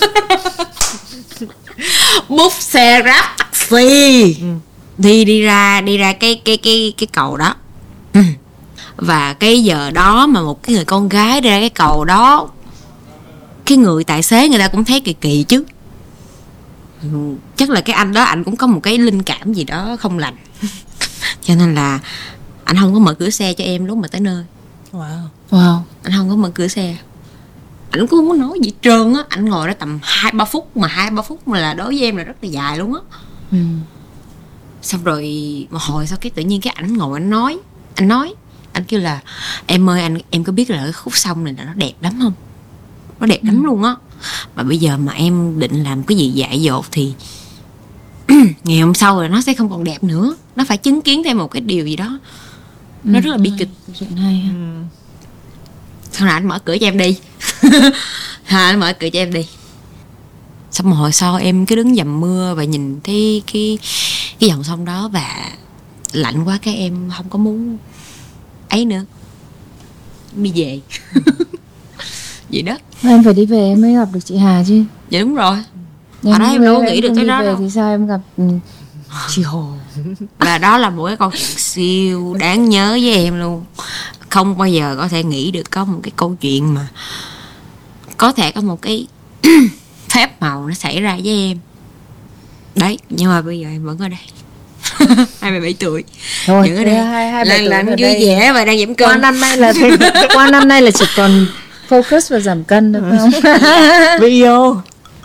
Book xe Grab taxi. Ừ. Đi đi ra đi ra cái cái cái cái cầu đó. Ừ. Và cái giờ đó mà một cái người con gái đi ra cái cầu đó, cái người tài xế người ta cũng thấy kỳ kỳ chứ. Ừ. Chắc là cái anh đó anh cũng có một cái linh cảm gì đó không lành. Cho nên là anh không có mở cửa xe cho em lúc mà tới nơi. Wow. Wow. Anh không có mở cửa xe. Anh cũng không có nói gì trơn á. Anh ngồi đó tầm hai ba phút. Mà hai ba phút mà là đối với em là rất là dài luôn á. Ừ. Xong rồi một hồi sau cái tự nhiên cái ảnh ngồi anh nói. Anh nói Anh kêu là em ơi anh, em có biết là cái khúc sông này nó đẹp lắm không? Nó đẹp lắm ừ. luôn á. Mà bây giờ mà em định làm cái gì dại dột thì ngày hôm sau rồi nó sẽ không còn đẹp nữa. Nó phải chứng kiến thêm một cái điều gì đó. Nó ừ, rất là bi kịch. Chuyện hay ha. Ừ. Xong rồi anh mở cửa cho em đi. Ha, anh mở cửa cho em đi. Xong một hồi sau em cứ đứng dầm mưa và nhìn thấy cái cái dòng sông đó và lạnh quá, cái em không có muốn ấy nữa, đi về. Vậy đó. Em phải đi về em mới gặp được chị Hà chứ. Dạ đúng rồi. Hồi đó em đâu có nghĩ được tới đó về đâu. Thì sao em gặp chị Hồ. Và đó là một cái câu chuyện siêu đáng nhớ với em luôn. Không bao giờ có thể nghĩ được có một cái câu chuyện mà có thể có một cái phép màu nó xảy ra với em. Đấy, nhưng mà bây giờ em vẫn ở đây. hai mươi bảy tuổi. Thôi, vẫn ở đây. hai mươi bảy Là, tuổi là vui vẻ và đang giảm cân. Qua năm nay là qua năm nay là chỉ còn focus vào giảm cân được không? Video.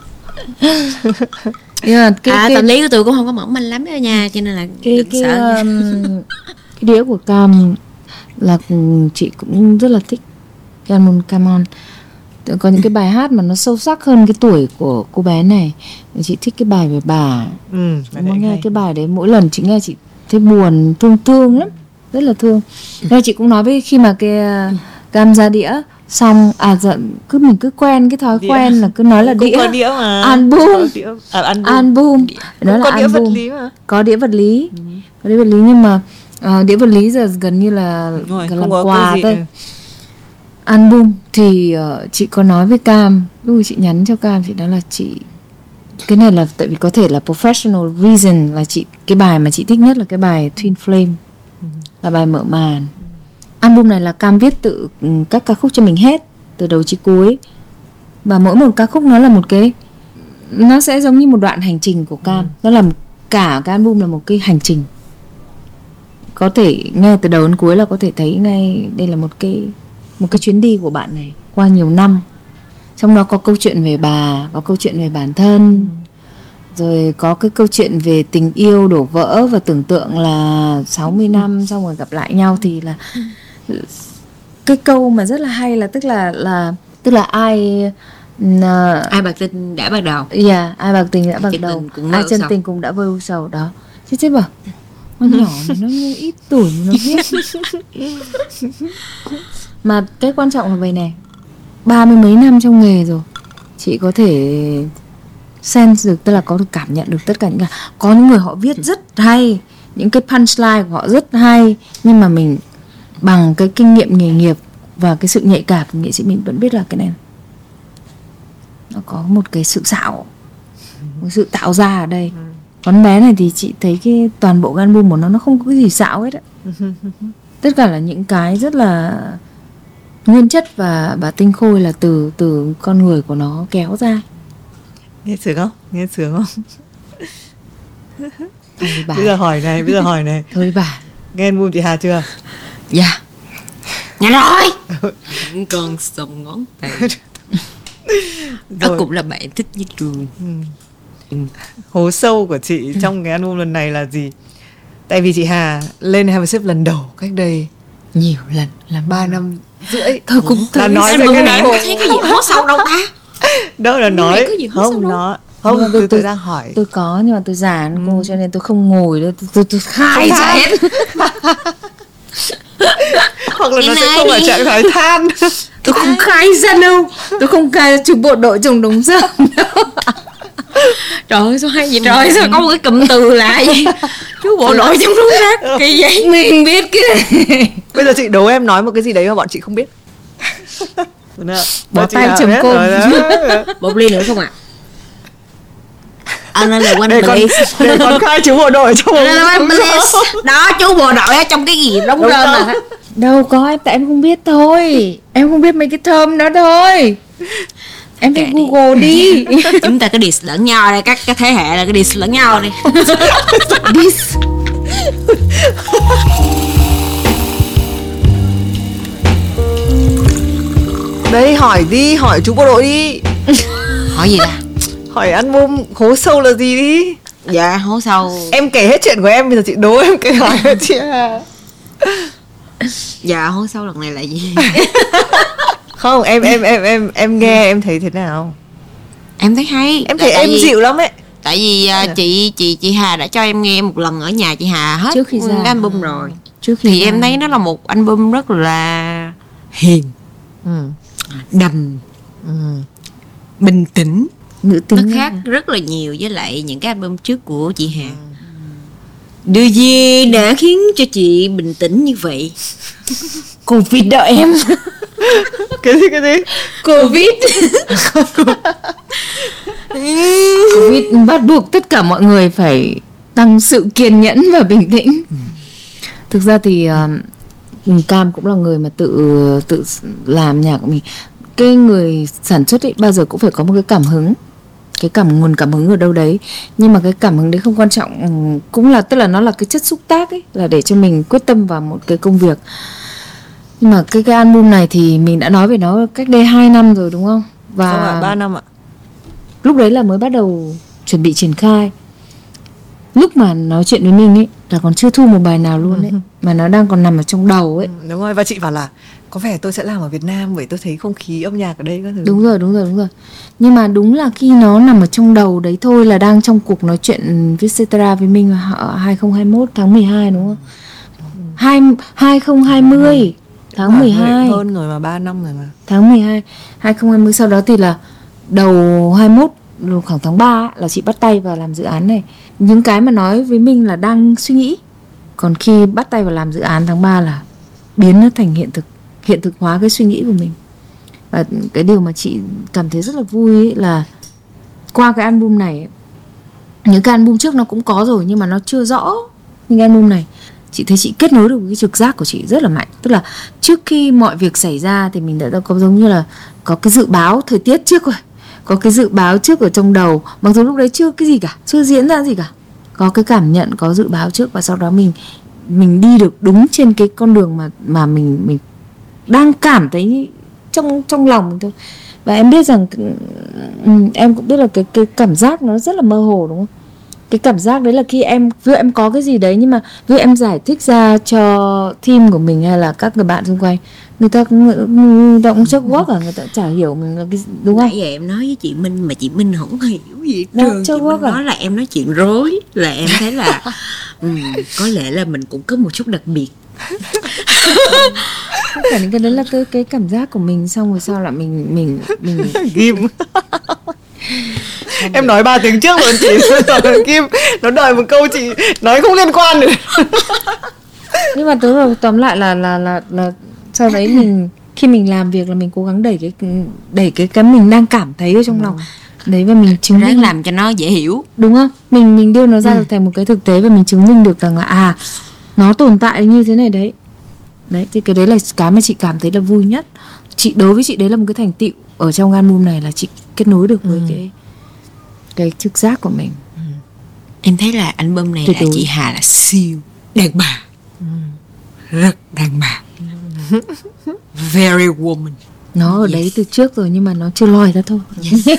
Yeah, cái, à, cái, tâm lý của tôi cũng không có mỏng manh lắm đó nha, cho nên là cái đừng cái, sợ. um, cái đĩa của Cam là chị cũng rất là thích cái album Come On. Có những cái bài hát mà nó sâu sắc hơn cái tuổi của cô bé này. Chị thích cái bài về bà. Ừ, Muốn nghe hay. Cái bài đấy mỗi lần chị nghe chị thấy buồn, thương thương lắm, rất là thương. Nên chị cũng nói với khi mà cái Cam ra đĩa xong à giận cứ mình cứ quen cái thói đĩa. Quen là cứ nói là cũng đĩa, có đĩa mà. album, đĩa. À, album, album. Đó là có đĩa album. vật lý mà. Có đĩa vật lý, ừ. có đĩa vật lý nhưng mà uh, đĩa vật lý giờ gần như là rồi, làm quà thôi. Album thì uh, chị có nói với Cam, lúc chị nhắn cho Cam chị nói là chị cái này là tại vì có thể là professional reason là chị cái bài mà chị thích nhất là cái bài Twin Flame, ừ. là bài mở màn. Album này là Cam viết tự các ca khúc cho mình hết từ đầu chí cuối, và mỗi một ca khúc nó là một cái, nó sẽ giống như một đoạn hành trình của Cam. ừ. Nó là cả cái album là một cái hành trình, có thể nghe từ đầu đến cuối là có thể thấy ngay đây là một cái một cái chuyến đi của bạn này qua nhiều năm. Trong đó có câu chuyện về bà, có câu chuyện về bản thân, rồi có cái câu chuyện về tình yêu đổ vỡ và tưởng tượng là sáu mươi năm xong rồi gặp lại nhau. Thì là cái câu mà rất là hay là tức là là tức là ai uh, ai bạc tình đã bắt đầu. Dạ, yeah, ai bạc tình đã bắt chân đầu, ai chân tình cũng đã vơi sầu đó. Chứ chứ bảo con nhỏ này nó như ít tuổi mà nó viết. Mà cái quan trọng là vậy này, ba mươi mấy năm trong nghề rồi, chị có thể sense được, tức là có được cảm nhận được tất cả những cái, có những người họ viết rất hay, những cái punchline của họ rất hay, nhưng mà mình bằng cái kinh nghiệm nghề nghiệp và cái sự nhạy cảm của nghệ sĩ mình vẫn biết là cái này nó có một cái sự xạo, một sự tạo ra ở đây. Con bé này thì chị thấy cái toàn bộ cái album của nó nó không có cái gì xạo hết ạ. Tất cả là những cái rất là nguyên chất và và tinh khôi là từ từ con người của nó kéo ra. Nghe sướng không? Nghe sướng không? Thôi bà. Bây giờ hỏi này, bây giờ hỏi này. Thôi bà. Nghe album chị Hà chưa? Dạ. Nghe rồi. Con sông ngón tay. Đó cũng là bạn thích nhất trường. Ừ. Hố sâu của chị trong cái album lần này là gì? Tại vì chị Hà lên Have a Sip lần đầu cách đây nhiều lần, là ba năm rưỡi. Thôi cũng là nói về cái này. Có thấy cái gì hố sâu đâu ta? Đâu là nói không nó không tôi, tôi, tôi đang hỏi. Tôi có nhưng mà tôi già ừ. cô cho nên tôi không ngồi đâu, tôi tôi, tôi khai ra hết. Hoặc là Cái nó sẽ này không ở đi. trạng thái than. Tôi không khai ra đâu. Tôi không khai ra chú bộ đội trong đống rơm đâu. Trời ơi sao hay vậy trời, sao có một cái cụm từ lạ vậy? Chú bộ đội trong đống rác kỳ vậy. Mình biết cái này. Bây giờ chị đố em nói một cái gì đấy mà bọn chị không biết. Bỏ tay chấm cơm. Một ly nữa không ạ? Another one Để con, please. để con khai chú bộ đội trong Another one một please. Đó chú bộ đội ở trong cái gì đống Đúng rơm không? à. Đâu có em, tại em không biết thôi. Em không biết mấy cái term đó thôi. Em phải Kệ đi. Google đi. Chúng ta cứ diss lẫn nhau đây, các cái thế hệ là cứ diss lẫn nhau đi. This. Đây hỏi đi, hỏi chú bộ đội đi. Hỏi gì ta? Hỏi album Hố Sâu là gì đi. Dạ hố sâu. Em kể hết chuyện của em, bây giờ chị đố em kể hỏi hết chị à. Dạ hố sâu lần này là gì? Không, em em em em em nghe em thấy thế nào? Em thấy hay. Em thấy tại em vì, dịu lắm ấy. Tại vì à, chị chị chị Hà đã cho em nghe một lần ở nhà chị Hà hết Trước khi ra. cái album rồi. Trước khi Thì ra. em thấy nó là một album rất là hiền, Ừ. đầm, Ừ. bình tĩnh. Nữ Nó tính khác rất là nhiều với lại những cái album trước của chị Hà. Điều gì đã khiến cho chị bình tĩnh như vậy? Covid đó em. Cái gì cái gì? Covid. Covid bắt buộc tất cả mọi người phải tăng sự kiên nhẫn và bình tĩnh. Thực ra thì uh, Cam cũng là người mà tự tự làm nhạc của mình. Cái người sản xuất ấy bao giờ cũng phải có một cái cảm hứng, cái cảm nguồn cảm hứng ở đâu đấy, nhưng mà cái cảm hứng đấy không quan trọng, cũng là tức là nó là cái chất xúc tác ấy, là để cho mình quyết tâm vào một cái công việc. Nhưng mà cái cái album này thì mình đã nói về nó cách đây hai năm rồi đúng không? Và Không ạ, ba năm ạ. lúc đấy là mới bắt đầu chuẩn bị triển khai. Lúc mà nói chuyện với mình ấy là còn chưa thu một bài nào luôn ấy, mà nó đang còn nằm ở trong đầu ấy. Đúng rồi, và chị bảo là có vẻ tôi sẽ làm ở Việt Nam bởi tôi thấy không khí âm nhạc ở đây các thứ. Đúng rồi, đúng rồi, đúng rồi. Nhưng mà đúng là khi nó nằm ở trong đầu đấy thôi, là đang trong cuộc nói chuyện Vietcetera với mình ở hai không hai mốt tháng mười hai đúng không? Hai, hai không hai không tháng mười hai. Hơn rồi mà, ba năm rồi mà. Tháng mười hai, hai không hai không. Sau đó thì là đầu hai mốt, khoảng tháng ba là chị bắt tay vào làm dự án này. Những cái mà nói với mình là đang suy nghĩ, còn khi bắt tay vào làm dự án tháng ba là biến nó thành hiện thực, hiện thực hóa cái suy nghĩ của mình. Và cái điều mà chị cảm thấy rất là vui ấy là qua cái album này ấy, những cái album trước nó cũng có rồi nhưng mà nó chưa rõ. Nhưng cái album này chị thấy chị kết nối được với cái trực giác của chị rất là mạnh. Tức là trước khi mọi việc xảy ra thì mình đã có giống như là có cái dự báo thời tiết trước rồi, có cái dự báo trước ở trong đầu, mặc dù lúc đấy chưa cái gì cả, chưa diễn ra gì cả, có cái cảm nhận, có dự báo trước, và sau đó mình mình đi được đúng trên cái con đường mà mà mình mình đang cảm thấy trong trong lòng mình thôi. Và em biết rằng em cũng biết là cái cái cảm giác nó rất là mơ hồ đúng không? Cái cảm giác đấy là khi em ví dụ em có cái gì đấy, nhưng mà ví dụ em giải thích ra cho team của mình hay là các người bạn xung quanh, người ta cũng người ta cũng chắc work à, người ta chả hiểu mình là cái đúng không? Nãy giờ em nói với chị Minh mà chị Minh không hiểu gì Đó, trơn. chắc Chị Minh work à? nói là em nói chuyện rối, là em thấy là um, có lẽ là mình cũng có một chút đặc biệt. Tất cả những cái đấy là cái cái cảm giác của mình, xong rồi sau là mình mình mình Ghim. Em nói ba tiếng trước rồi chị rồi Kim nó đợi một câu chị nói không liên quan nữa. nhưng mà tớ rồi tóm lại là là là là sau đấy mình khi mình làm việc là mình cố gắng đẩy cái đẩy cái cái mình đang cảm thấy ở trong lòng đấy, và mình chứng Ráng minh làm cho nó dễ hiểu. đúng không? Mình mình đưa nó ra được thành một cái thực tế, và mình chứng minh được rằng là à nó tồn tại như thế này đấy. Đấy thì cái đấy là cái mà chị cảm thấy là vui nhất. Chị đối với chị đấy là một cái thành tựu ở trong album này, là chị kết nối được với ừ. cái cái trực giác của mình. Ừ. Em thấy là album này Tuyệt là đối. chị Hà là siêu đàn bà, ừ. rất đàn bà, ừ. very woman. Nó ở Yes. đấy từ trước rồi nhưng mà nó chưa lòi ra thôi. Yes.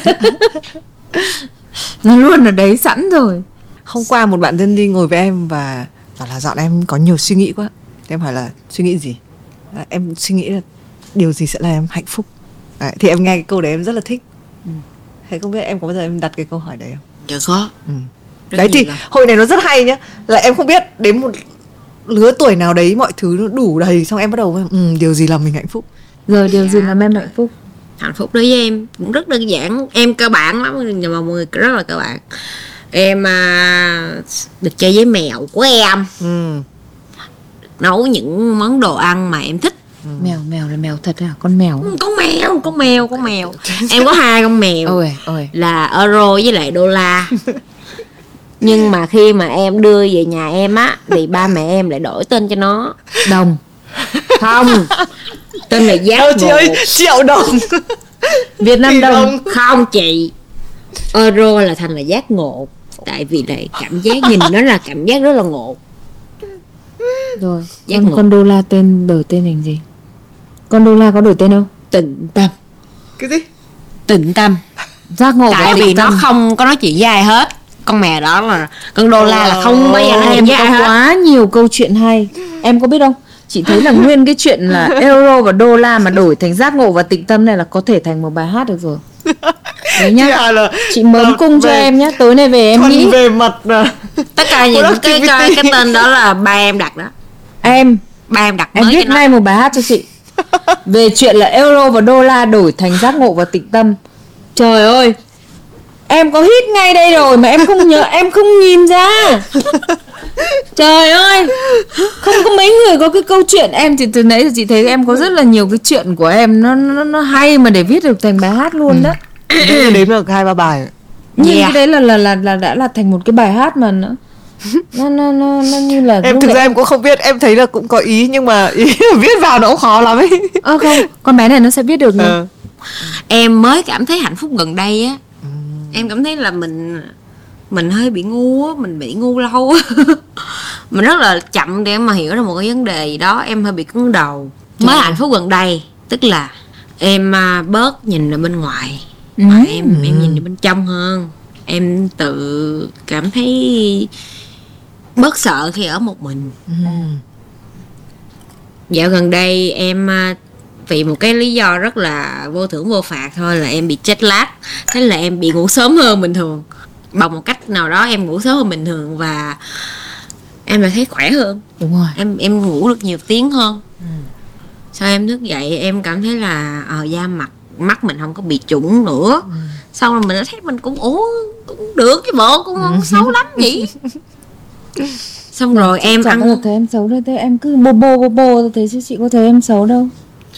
Nó luôn ở đấy sẵn rồi. Hôm qua một bạn dân đi ngồi với em và bảo là dạo này em có nhiều suy nghĩ quá. Thì em hỏi là suy nghĩ gì? À, em suy nghĩ là điều gì sẽ làm em hạnh phúc. Đấy, thì em nghe cái câu đấy em rất là thích. Ừ. Thế không biết em có bao giờ em đặt cái câu hỏi đấy không? Dạ có. Ừ. Rất Đấy thì là. hồi này nó rất hay nhá. Là em không biết đến một lứa tuổi nào đấy mọi thứ nó đủ đầy, xong em bắt đầu ừ, điều gì làm mình hạnh phúc. Rồi điều gì làm em hạnh phúc? Hạnh phúc đối với em cũng rất đơn giản, em cơ bản lắm nhưng mà mọi người rất là cơ bản. Em à, được chơi với mèo của em, Ừ. nấu những món đồ ăn mà em thích. Ừ. Mèo mèo là mèo thật à? Con mèo? Con mèo, con mèo, con mèo. Em có hai con mèo. Ôi ôi. Là euro với lại đô la. Nhưng mà khi mà em đưa về nhà em á thì ba mẹ em lại đổi tên cho nó. Đồng. Không, tên là Giác Ơ, chị Ngộ. ơi, triệu đồng. Việt Nam đồng. đồng. Không chị, euro là thành là Giác Ngộ. Tại vì lại cảm giác nhìn nó là cảm giác rất là ngộ. Rồi Giác con, ngộ. con đô la tên đổi tên hình gì? Con đô la có đổi tên không? Tịnh tâm. Cái gì? Tịnh tâm. Giác ngộ Tại và vì tịnh nó tâm. không có nói chuyện với ai hết. Con mèo đó là con đô la là không bao giờ nói chuyện Em với ai có hết. quá nhiều câu chuyện hay. Em có biết không? Chị thấy là nguyên cái chuyện là euro và đô la mà đổi thành giác ngộ và tịnh tâm này là có thể thành một bài hát được rồi. Đấy nhá. Chị Hà là Chị mớm cung cho về- em nhá. Tối nay về em thuần nghĩ về mặt à, Tất cả những cái, cái, productivity. cái tên đó là ba em đặt đó. em Ba em đặt em mới viết cho nó. ngay một bài hát cho chị về chuyện là euro và đô la đổi thành giác ngộ và tịnh tâm. Trời ơi, em có hit ngay đây rồi mà em không nhớ, em không nhìn ra. Trời ơi, không có mấy người có cái câu chuyện. Em thì từ nãy giờ chị thấy em có rất là nhiều cái chuyện của em nó nó, nó hay mà để viết được thành bài hát luôn đó. Đấy đếm được hai ba bài. Nhưng Yeah. cái đấy là là là là đã là thành một cái bài hát mà nó nó nó nó, nó như là Em lúc thực nãy- ra em cũng không biết, em thấy là cũng có ý nhưng mà ý viết vào nó cũng khó lắm ấy. Ơ không, con bé này nó sẽ viết được nữa. Ờ. Em mới cảm thấy hạnh phúc gần đây á. Em cảm thấy là mình mình hơi bị ngu á, mình bị ngu lâu á. Mình rất là chậm để mà hiểu ra một cái vấn đề gì đó, em hơi bị cứng đầu. Mới hạnh phúc gần đây, tức là em à, bớt nhìn ở bên ngoài mà Ừ. em em nhìn ở bên trong hơn. Em tự cảm thấy bớt sợ khi ở một mình. Dạo gần đây em à, vì một cái lý do rất là vô thưởng vô phạt thôi là em bị jet lag. Thế là em bị ngủ sớm hơn bình thường. Bằng một cách nào đó em ngủ sớm hơn bình thường và em lại thấy khỏe hơn. Đúng rồi. Em em ngủ được nhiều tiếng hơn. Sau em thức dậy em cảm thấy là ờ da mặt mắt mình không có bị trũng nữa. Xong rồi mình đã thấy mình cũng ủa cũng được chứ bộ, cũng không xấu lắm vậy. Xong rồi em Chẳng ăn bao giờ thấy em xấu đâu, thế em cứ bô bô bô bô thế chứ chị có thấy em xấu đâu.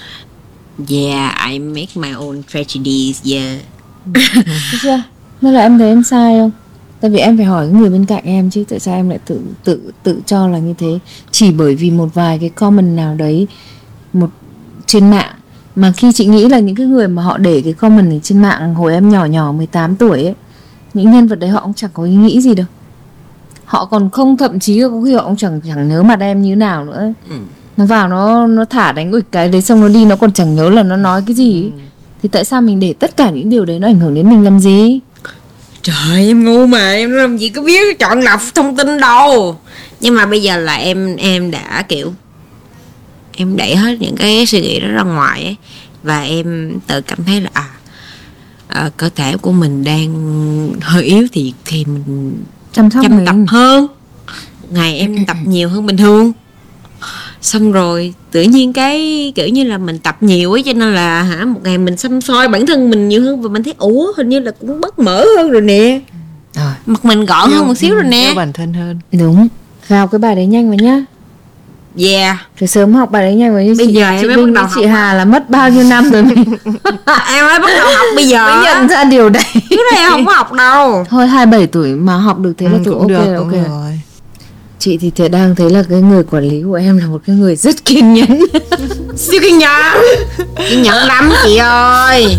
Yeah, I make my own tragedies, yeah. Thấy chưa? Nên là em thấy em sai không? Tại vì em phải hỏi cái người bên cạnh em chứ tại sao em lại tự tự tự cho là như thế, chỉ bởi vì một vài cái comment nào đấy một trên mạng. Mà khi chị nghĩ là những cái người mà họ để cái comment ở trên mạng hồi em nhỏ nhỏ mười tám tuổi ấy, những nhân vật đấy họ cũng chẳng có ý nghĩ gì đâu. Họ còn không, thậm chí có khi họ cũng chẳng chẳng nhớ mặt em như nào nữa ấy. Ừ. Nó vào nó nó thả đánh ụt cái đấy xong nó đi nó còn chẳng nhớ là nó nói cái gì ấy. Thì tại sao mình để tất cả những điều đấy nó ảnh hưởng đến mình làm gì? Trời em ngu mà, em làm gì có biết chọn lọc thông tin đâu. Nhưng mà bây giờ là em em đã kiểu em đẩy hết những cái suy nghĩ đó ra ngoài ấy. Và em tự cảm thấy là à, à cơ thể của mình đang hơi yếu thì thì mình Chăm sóc chăm mình. tập hơn. Ngày em tập nhiều hơn bình thường. Xong rồi tự nhiên cái kiểu như là mình tập nhiều ấy, cho nên là hả một ngày mình xăm soi bản thân mình nhiều hơn và mình thấy ủa hình như là cũng bớt mỡ hơn rồi nè, Rồi. mặt mình gọn hơn một xíu rồi nè. Yêu bản thân hơn. Đúng. Vào cái bài đấy nhanh vào nhá. Yeah. Phải sớm học bài đấy nhanh vào như Bây chị, giờ em chị mới Vinh bắt với đầu chị học. Hà là mất bao nhiêu năm rồi mình Em mới bắt đầu học bây giờ. mới nhận ra điều đấy. Trước đây em không có học đâu. Thôi hai mươi bảy tuổi mà học được thế là Ừ, tự cũng ok được, là đúng ok. rồi. Chị thì thể đang thấy là cái người quản lý của em là một cái người rất kiên nhẫn. Siêu kiên nhẫn. Kiên nhẫn lắm chị ơi.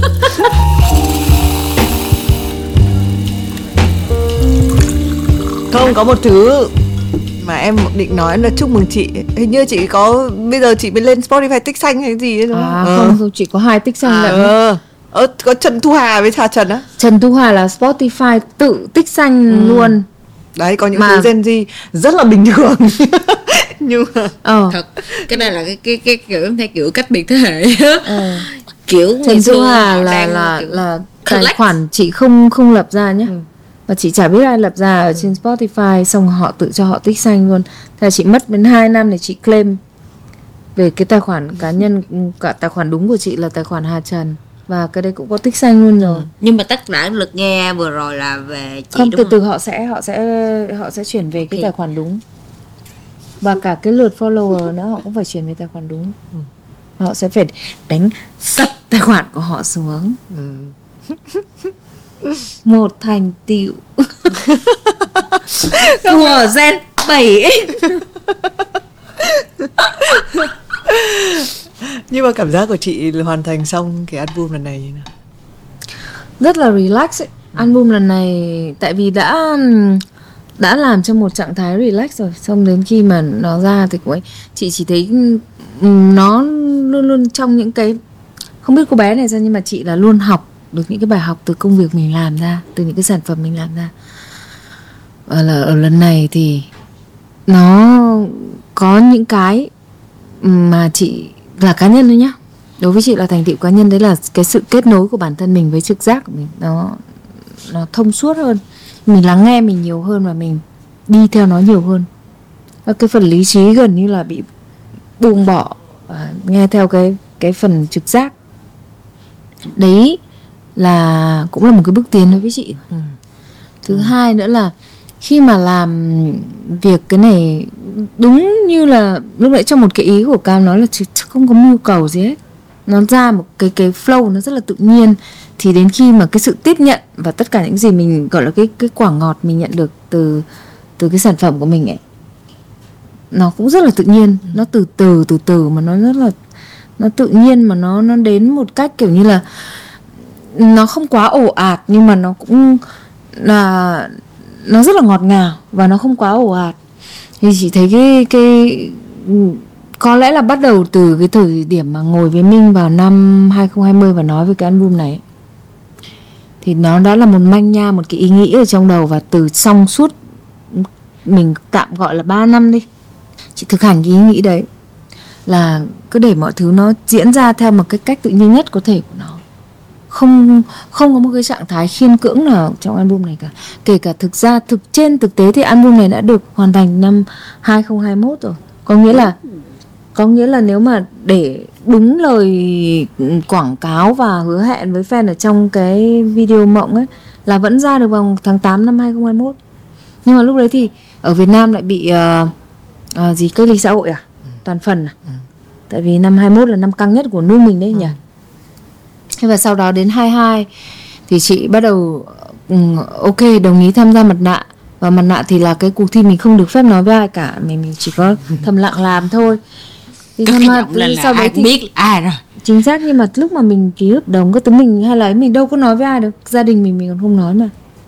Không, có một thứ mà em định nói là chúc mừng chị. Hình như chị có, bây giờ chị mới lên Spotify tích xanh hay gì đấy đúng không? À Ờ. không, không, chị có hai tích xanh lận. Ờ. Ờ, có Trần Thu Hà với Hà Trần á. Trần Thu Hà là Spotify tự tích xanh luôn. Đấy, có những Mà- thứ Gen Z rất là bình thường. Nhưng mà Ờ. Thật, cái này là cái cái cái kiểu em thấy kiểu cách biệt thế hệ á. Ờ. Kiểu ngày Trần Thu xưa Hà họ là đang là kiểu là tài collect. khoản chị không không lập ra nhé. Và và chị chả biết ai lập ra ở trên Spotify, xong họ tự cho họ tích xanh luôn. Thế là chị mất đến hai năm để chị claim về cái tài khoản cá nhân, cả tài khoản đúng của chị là tài khoản Hà Trần, và cái đấy cũng có tích xanh luôn rồi. Nhưng mà tất cả lực nghe vừa rồi là về chị không, đúng từ không? từ họ sẽ họ sẽ họ sẽ chuyển về cái Okay. tài khoản đúng, và cả cái lượt follower nữa họ cũng phải chuyển về tài khoản đúng. Ừ. Họ sẽ phải đánh sập tài khoản của họ xuống. Ừ. Một thành tựu của Gen bảy. Nhưng mà cảm giác của chị hoàn thành xong cái album lần này như nào? Rất là relax ấy. Album lần này tại vì đã đã làm trong một trạng thái relax rồi, xong đến khi mà nó ra thì cũng ấy, chị chỉ thấy nó luôn luôn trong những cái, không biết cô bé này sao nhưng mà chị là luôn học được những cái bài học từ công việc mình làm ra, từ những cái sản phẩm mình làm ra. Và là ở lần này thì nó có những cái mà chị là cá nhân thôi nhá, đối với chị là thành tựu cá nhân, đấy là cái sự kết nối của bản thân mình với trực giác của mình, nó nó thông suốt hơn, mình lắng nghe mình nhiều hơn và mình đi theo nó nhiều hơn. Và cái phần lý trí gần như là bị buông bỏ và nghe theo cái cái phần trực giác. Đấy là cũng là một cái bước tiến đối với chị. Ừ. Thứ ừ. hai nữa là khi mà làm việc cái này đúng như là lúc nãy trong một cái ý của Cam nói là không có mưu cầu gì hết, nó ra một cái cái flow nó rất là tự nhiên, thì đến khi mà cái sự tiếp nhận và tất cả những gì mình gọi là cái cái quả ngọt mình nhận được từ từ cái sản phẩm của mình ấy, nó cũng rất là tự nhiên, nó từ từ từ từ mà nó rất là nó tự nhiên, mà nó nó đến một cách kiểu như là nó không quá ồ ạt nhưng mà nó cũng là nó rất là ngọt ngào và nó không quá ồ ạt. Thì chị thấy cái cái có lẽ là bắt đầu từ cái thời điểm mà ngồi với Minh vào năm hai không hai không và nói về cái album này, thì nó đã là một manh nha, một cái ý nghĩ ở trong đầu, và từ xong suốt mình tạm gọi là ba năm đi, chị thực hành cái ý nghĩ đấy là cứ để mọi thứ nó diễn ra theo một cái cách tự nhiên nhất có thể của nó, không không có một cái trạng thái khiên cưỡng nào trong album này cả. Kể cả thực ra thực trên thực tế thì album này đã được hoàn thành năm hai không hai mốt rồi, có nghĩa là có nghĩa là nếu mà để đúng lời quảng cáo và hứa hẹn với fan ở trong cái video mộng ấy là vẫn ra được vào tháng tám năm hai không hai mốt. Nhưng mà lúc đấy thì ở Việt Nam lại bị uh, uh, gì cách ly xã hội à, ừ. toàn phần à, ừ. tại vì năm hai mốt là năm căng nhất của nước mình đấy nhỉ. Thế và sau đó đến hai hai thì chị bắt đầu um, ok đồng ý tham gia mặt nạ, và mặt nạ thì là cái cuộc thi mình không được phép nói với ai cả, mình mình chỉ có thầm lặng làm thôi. Thì cái mà, giọng lên là sau đấy ai thì cũng biết ai rồi. Chính xác, nhưng mà lúc mà mình ký hợp đồng cái thứ mình hay là mình đâu có nói với ai được, gia đình mình mình còn không nói mà.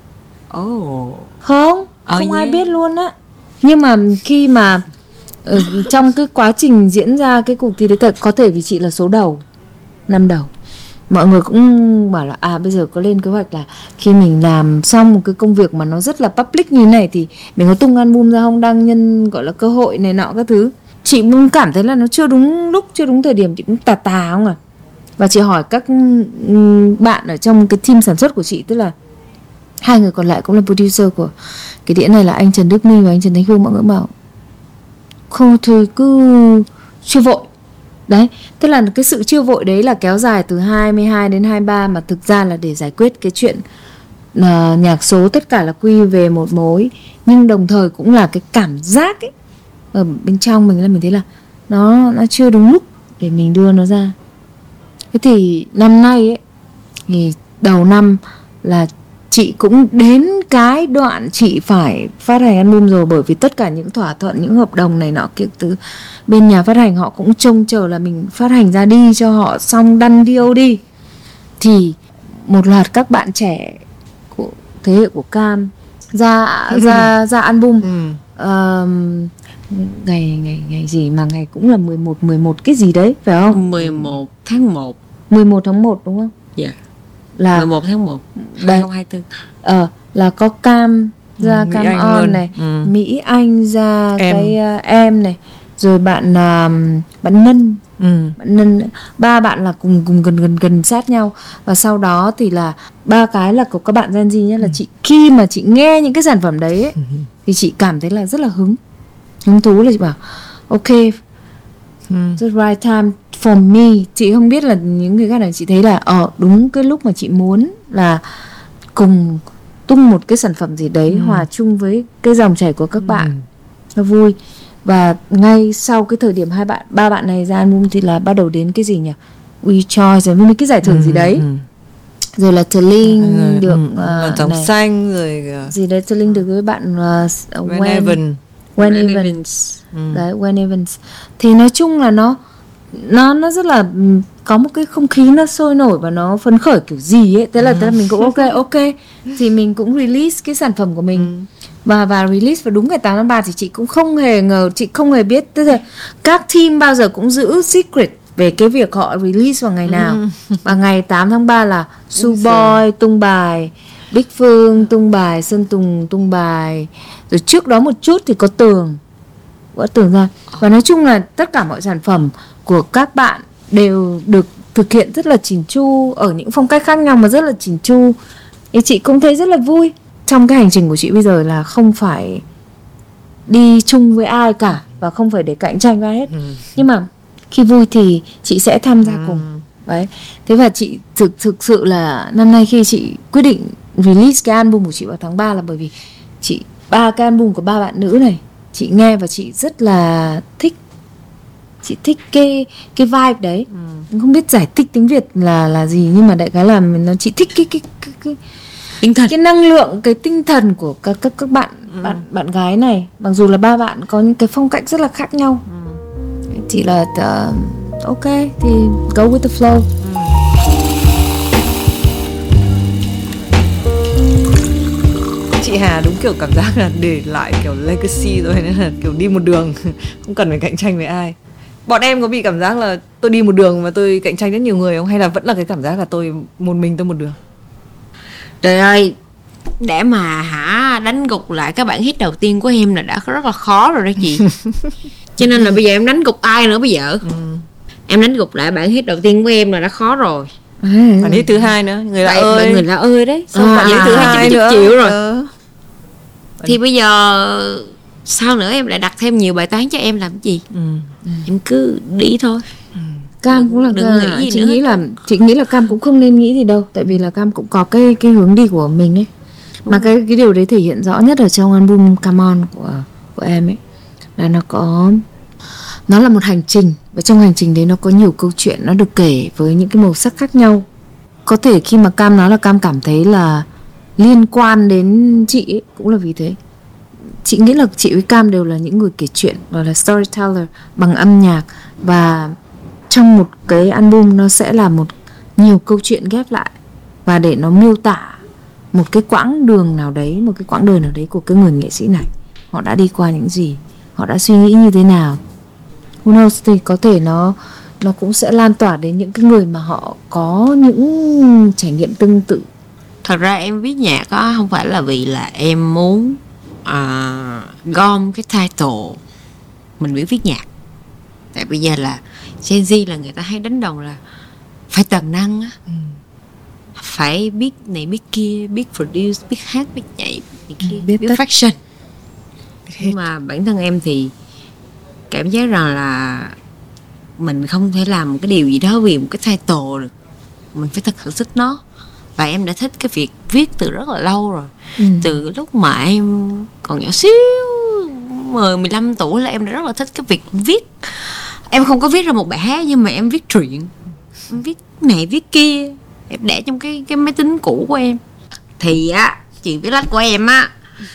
Oh. Không, Ờ, không ai yeah. biết luôn á. Nhưng mà khi mà ở trong cái quá trình diễn ra cái cuộc thi đấy, có thể vì chị là số đầu, năm đầu, mọi người cũng bảo là à bây giờ có lên kế hoạch là khi mình làm xong một cái công việc mà nó rất là public như thế này thì mình có tung album ra không, đăng nhân gọi là cơ hội này nọ các thứ. Chị cũng cảm thấy là nó chưa đúng lúc, chưa đúng thời điểm, chị cũng tà tà không à. Và chị hỏi các bạn ở trong cái team sản xuất của chị, tức là hai người còn lại cũng là producer của cái đĩa này là anh Trần Đức Minh và anh Trần Thanh Phương, mọi người bảo không thôi cứ chưa vội. Đấy, tức là cái sự chưa vội đấy là kéo dài từ hai mươi hai đến hai mươi ba, mà thực ra là để giải quyết cái chuyện uh, nhạc số tất cả là quy về một mối, nhưng đồng thời cũng là cái cảm giác ấy ở bên trong mình là mình thấy là nó nó chưa đúng lúc để mình đưa nó ra. Thế thì năm nay ấy, thì đầu năm là chị cũng đến cái đoạn chị phải phát hành album rồi, bởi vì tất cả những thỏa thuận, những hợp đồng này nọ kiểu từ bên nhà phát hành họ cũng trông chờ là mình phát hành ra đi cho họ xong đăng deal đi. Thì một loạt các bạn trẻ của thế hệ của Cam ra ra ra album. Ừ. Uh, ngày ngày ngày gì mà ngày cũng là mười một mười một cái gì đấy phải không? mười một tháng một. mười một tháng một đúng không? Dạ. Yeah. Là mười một tháng một hai không hai tư. Ờ là có Cam ra ừ, Cam On luôn. này, ừ. Mỹ Anh ra em. cái uh, em này, rồi bạn uh, bạn Ngân, ừ. bạn Ngân, ba bạn là cùng cùng gần gần gần sát nhau. Và sau đó thì là ba cái là của các bạn Gen Z nhé, là ừ. chị khi mà chị nghe những cái sản phẩm đấy ấy, ừ. thì chị cảm thấy là rất là hứng hứng thú, là chị bảo ok, ừ. the right time for me. Chị không biết là những người khác này, chị thấy là ờ đúng cái lúc mà chị muốn là cùng tung một cái sản phẩm gì đấy, ừ. hòa chung với cái dòng chảy của các ừ. bạn, nó vui. Và ngay sau cái thời điểm hai bạn ba bạn này ra album thì là bắt đầu đến cái gì nhỉ, We Choice, với mấy cái giải thưởng ừ. gì đấy, ừ. rồi là Tling ừ. được uh, dòng xanh rồi uh, gì đấy, Tling được với bạn uh, When, When Evans, When Evans, Evans. Ừ. đấy When Evans. Thì nói chung là nó nó nó rất là có một cái không khí nó sôi nổi và nó phấn khởi kiểu gì ấy. Thế là, ừ. thế là mình cũng ok ok thì mình cũng release cái sản phẩm của mình. ừ. và và release vào đúng ngày tám tháng ba. Thì chị cũng không hề ngờ, chị không hề biết, tức là các team bao giờ cũng giữ secret về cái việc họ release vào ngày nào. ừ. Và ngày tám tháng ba là Su Boy tung bài, Bích Phương tung bài, Sơn Tùng tung bài, rồi trước đó một chút thì có Tường có Tường ra. Và nói chung là tất cả mọi sản phẩm của các bạn đều được thực hiện rất là chỉn chu ở những phong cách khác nhau mà rất là chỉn chu. Thì chị cũng thấy rất là vui trong cái hành trình của chị bây giờ, là không phải đi chung với ai cả và không phải để cạnh tranh với ai hết. ừ. Nhưng mà khi vui thì chị sẽ tham gia ừ. cùng. Đấy. Thế và chị thực thực sự là năm nay khi chị quyết định release cái album của chị vào tháng ba là bởi vì chị ba cái album của ba bạn nữ này chị nghe và chị rất là thích. Chị thích cái cái vibe đấy. ừ. Không biết giải thích tiếng Việt là là gì, nhưng mà đại khái là nó, chị thích cái cái cái, cái tinh thần, cái năng lượng, cái tinh thần của các các các bạn ừ. bạn bạn gái này. Mặc dù là ba bạn có những cái phong cách rất là khác nhau. ừ. Chỉ là uh, ok thì go with the flow. ừ. Chị Hà đúng kiểu cảm giác là để lại kiểu legacy rồi, nên là kiểu đi một đường không cần phải cạnh tranh với ai. Bọn em có bị cảm giác là tôi đi một đường và tôi cạnh tranh rất nhiều người không? Hay là vẫn là cái cảm giác là tôi một mình tôi một đường? Trời ơi, để mà hả đánh gục lại cái bản hit đầu tiên của em là đã rất là khó rồi đó chị. Cho nên là bây giờ em đánh gục ai nữa bây giờ? ừ. Em đánh gục lại bản hit đầu tiên của em là đã khó rồi. à, Bản hit thứ hai nữa, Người Lạ Ơi. Người Lạ Ơi đấy. Xong à, bản hit thứ hai nữa triệu rồi. ừ. Thì bây giờ sao nữa em lại đặt thêm nhiều bài toán cho em làm gì? ừ. Em cứ đi thôi. ừ. Cam cũng là đừng nghĩ gì chị nữa. nghĩ là chị nghĩ là Cam cũng không nên nghĩ gì đâu, tại vì là Cam cũng có cái cái hướng đi của mình ấy. Mà cái cái điều đấy thể hiện rõ nhất ở trong album Come On của của em ấy, là nó có nó là một hành trình, và trong hành trình đấy nó có nhiều câu chuyện nó được kể với những cái màu sắc khác nhau. Có thể khi mà Cam nói là Cam cảm thấy là liên quan đến chị ấy, cũng là vì thế. Chị nghĩ là chị với Cam đều là những người kể chuyện, gọi là storyteller bằng âm nhạc. Và trong một cái album nó sẽ là một nhiều câu chuyện ghép lại, và để nó miêu tả một cái quãng đường nào đấy, một cái quãng đời nào đấy của cái người nghệ sĩ này. Họ đã đi qua những gì, họ đã suy nghĩ như thế nào. Who knows, thì có thể nó nó cũng sẽ lan tỏa đến những cái người mà họ có những trải nghiệm tương tự. Thật ra em viết nhạc đó không phải là vì là em muốn à, gom cái title mình biết viết nhạc. Tại bây giờ là Gen Z là người ta hay đánh đồng là phải toàn năng á. ừ. Phải biết này biết kia, biết produce, biết hát, biết nhảy, biết, kia, biết, biết fashion. Nhưng mà bản thân em thì cảm giác rằng là mình không thể làm một cái điều gì đó vì một cái title được. Mình phải thật sự thích nó. Và em đã thích cái việc viết từ rất là lâu rồi. ừ. Từ lúc mà em còn nhỏ xíu, mười, mười lăm tuổi là em đã rất là thích cái việc viết. Em không có viết ra một bài hát, nhưng mà em viết truyện, em viết này viết kia, em để trong cái cái máy tính cũ của em. Thì á, chuyện viết lách của em á,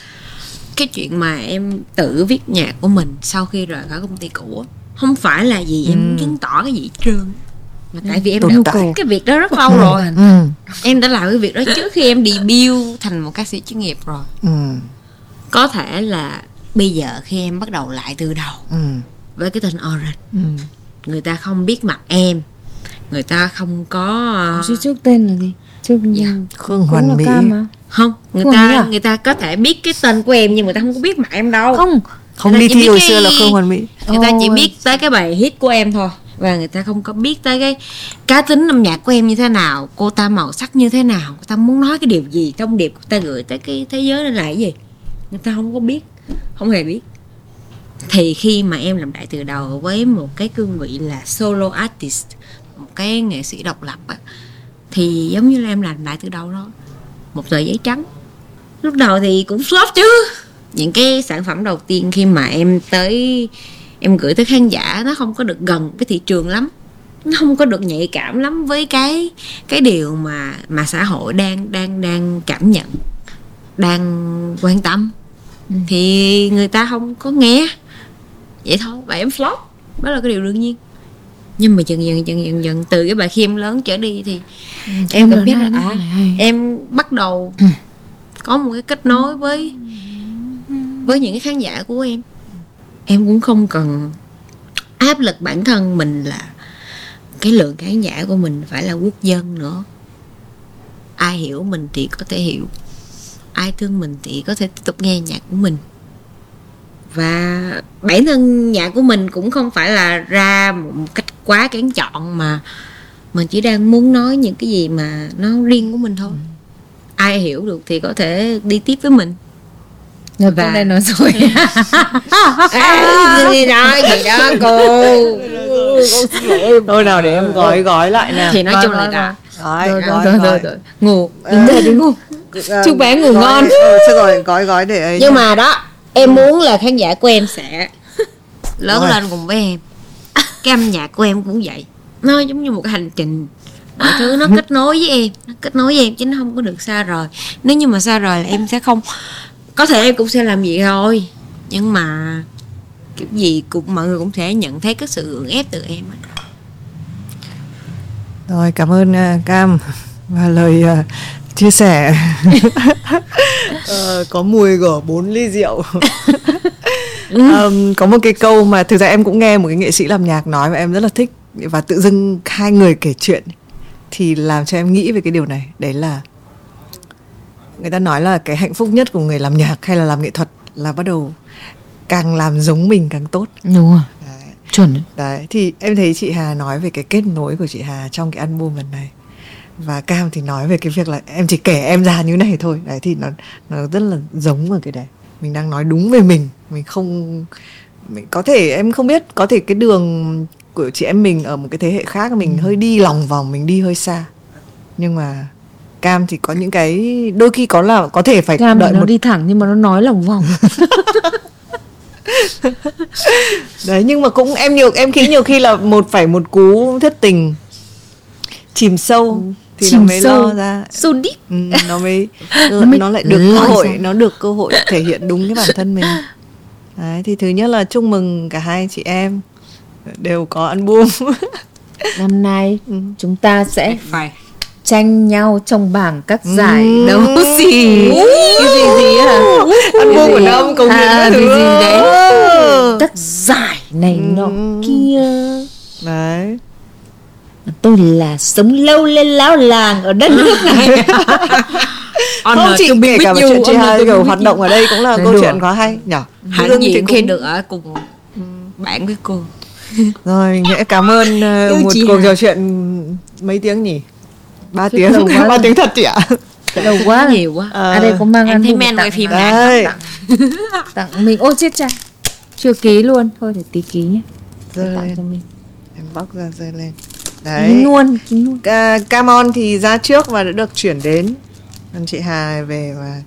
cái chuyện mà em tự viết nhạc của mình sau khi rời khỏi công ty cũ không phải là gì em muốn ừ. chứng tỏ cái gì hết trơn, mà tại vì em Đúng đã thích cái việc đó rất lâu rồi. ừ. Em đã làm cái việc đó trước khi em debut thành một ca sĩ chuyên nghiệp rồi. ừ. Có thể là bây giờ khi em bắt đầu lại từ đầu ừ. với cái tên Orange, ừ. người ta không biết mặt em, người ta không có uh... trước tên là gì? Trước dạ. Khương Hoàn Mỹ không, người Khương ta à? Người ta có thể biết cái tên của em nhưng người ta không có biết mặt em đâu. Không, Không Người ta đi chỉ thi biết hồi cái- xưa là không hoàn mỹ. Người ta chỉ Ôi. biết tới cái bài hit của em thôi, và người ta không có biết tới cái cá tính âm nhạc của em như thế nào, cô ta màu sắc như thế nào, cô ta muốn nói cái điều gì, thông điệp cô ta gửi tới cái thế giới này là cái gì. Người ta không có biết, không hề biết. Thì khi mà em làm lại từ đầu với một cái cương vị là solo artist, một cái nghệ sĩ độc lập á, thì giống như là em làm lại từ đầu đó, một tờ giấy trắng. Lúc đầu thì cũng flop chứ. Những cái sản phẩm đầu tiên khi mà em tới, em gửi tới khán giả, nó không có được gần cái thị trường lắm, nó không có được nhạy cảm lắm với cái cái điều mà mà xã hội đang đang đang cảm nhận, đang quan tâm. Ừ. Thì người ta không có nghe, vậy thôi, và em flop, đó là cái điều đương nhiên. Nhưng mà dần dần dần dần dần từ cái bài Khi Em Lớn trở đi thì ừ, em cũng biết là à, em bắt đầu ừ. có một cái kết nối với với những cái khán giả của em. Em cũng không cần áp lực bản thân mình là cái lượng khán giả của mình phải là quốc dân nữa. Ai hiểu mình thì có thể hiểu, ai thương mình thì có thể tiếp tục nghe nhạc của mình. Và bản thân nhạc của mình cũng không phải là ra một cách quá kén chọn, mà mình chỉ đang muốn nói những cái gì mà nó riêng của mình thôi. Ai hiểu được thì có thể đi tiếp với mình. Rồi và... con đây nói rồi. À, gì đó, gì đó cô. Thôi nào để em gói gói lại nào. Thì nói Gói, chung gói, là gói, rồi, gói, rồi, gói. rồi, rồi. Ngủ, đứng dậy đi ngủ. Chúc bé ngủ gói, ngon. Ừ, chứ rồi gói gói để ấy. Nhưng mà đó, em muốn là khán giả của em sẽ lớn Rồi. lên cùng với em. Cái âm nhạc của em cũng vậy, nó giống như một cái hành trình, mọi thứ nó kết nối với em, nó kết nối với em chứ nó không có được xa rời. Nếu như mà xa rời là em sẽ không, có thể em cũng sẽ làm vậy thôi, nhưng mà kiểu gì cũng mọi người cũng sẽ nhận thấy cái sự gượng ép từ em. Rồi, cảm ơn uh, Cam và lời uh, chia sẻ uh, có mùi của bốn ly rượu. um, có một cái câu mà thực ra em cũng nghe một cái nghệ sĩ làm nhạc nói và em rất là thích, và tự dưng hai người kể chuyện thì làm cho em nghĩ về cái điều này. Đấy là người ta nói là cái hạnh phúc nhất của người làm nhạc hay là làm nghệ thuật là bắt đầu càng làm giống mình càng tốt. Đúng rồi. Đấy. Chuẩn. Đấy, thì em thấy chị Hà nói về cái kết nối của chị Hà trong cái album lần này, và Cam thì nói về cái việc là em chỉ kể em ra như này thôi. Đấy, thì nó nó rất là giống ở cái đấy. Mình đang nói đúng về mình, mình không, mình có thể em không biết, có thể cái đường của chị em mình ở một cái thế hệ khác mình ừ. hơi đi lòng vòng, mình đi hơi xa. Nhưng mà Cam thì có những cái đôi khi có là có thể phải Cam đợi nó một đi thẳng nhưng mà nó nói lòng vòng. Đấy, nhưng mà cũng em nhiều em nghĩ nhiều khi là một phải một cú thất tình chìm sâu ừ. thì chìm nó mới sâu. lo ra So deep. ừ, nó mới nó, mới nó lại được cơ hội sao? Nó được cơ hội thể hiện đúng cái bản thân mình. Đấy, thì thứ nhất là chúc mừng cả hai chị em đều có album. Năm nay ừ. chúng ta sẽ phải tranh nhau trong bảng các giải ừ. đấu gì cái gì gì à album của năm công nhận à, cái gì thứ gì đấy các giải này ừ. nọ kia đấy. Tôi là sống lâu lên lão làng ở đất nước này. Không, chị kể cả một chuyện chị Hà kiểu hoạt động ở đây cũng là câu chuyện có hay nhỉ. Hẳn gì khi được ở cùng bạn với cô. Rồi, nghĩa cảm ơn uh, một cuộc trò chuyện mấy tiếng nhỉ? Ba tiếng, ba tiếng thật chị ạ. Đầu quá nhiều quá. À, à đây có mang em thấy men quay phim đây. Tặng, tặng mình. Ô chết cha, chưa ký luôn. Thôi để tí ký nhé. Rơi tặng lên. cho mình. Em bóc ra rơi lên. Đấy. Ký luôn, ký luôn. Uh, Cam On thì ra trước và đã được chuyển đến. Còn chị Hà về và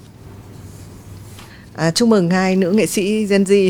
à, chúc mừng hai nữ nghệ sĩ Gen Z.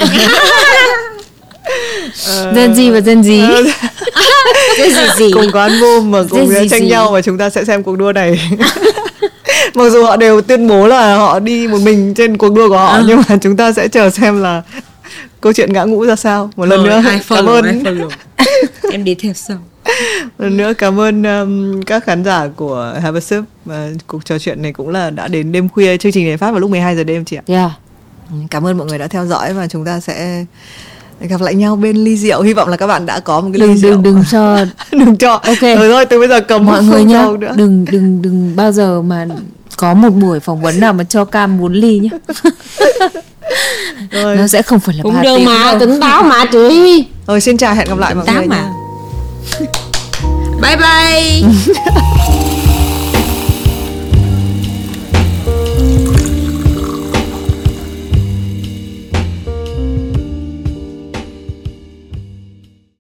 Gen Z và Gen Z. Gen Z gì? Cùng có album mà cùng tranh nhau và chúng ta sẽ xem cuộc đua này. Mặc dù họ đều tuyên bố là họ đi một mình trên cuộc đua của họ, à. nhưng mà chúng ta sẽ chờ xem là câu chuyện ngã ngũ ra sao. Một lần nữa cảm ơn. Em đi theo sau. Một lần nữa cảm ơn um, các khán giả của Have a Sip. Và cuộc trò chuyện này cũng là đã đến đêm khuya. Chương trình này phát vào lúc mười hai giờ đêm chị ạ. Yeah. Cảm ơn mọi người đã theo dõi và chúng ta sẽ gặp lại nhau bên ly rượu. Hy vọng là các bạn đã có một cái ly đừng, rượu. Đừng đừng cho đừng cho. Ok. Rồi thôi từ bây giờ cầm mọi người nhá. Nữa. Đừng đừng đừng bao giờ mà có một buổi phỏng vấn nào mà cho Cam muốn ly nhá. Rồi. Nó sẽ không phải là Cũng ba được tiếng mà, đâu. tỉnh táo mà chị. Rồi xin chào, hẹn gặp lại mọi Tỉnh táo người mà. nha. Bye bye.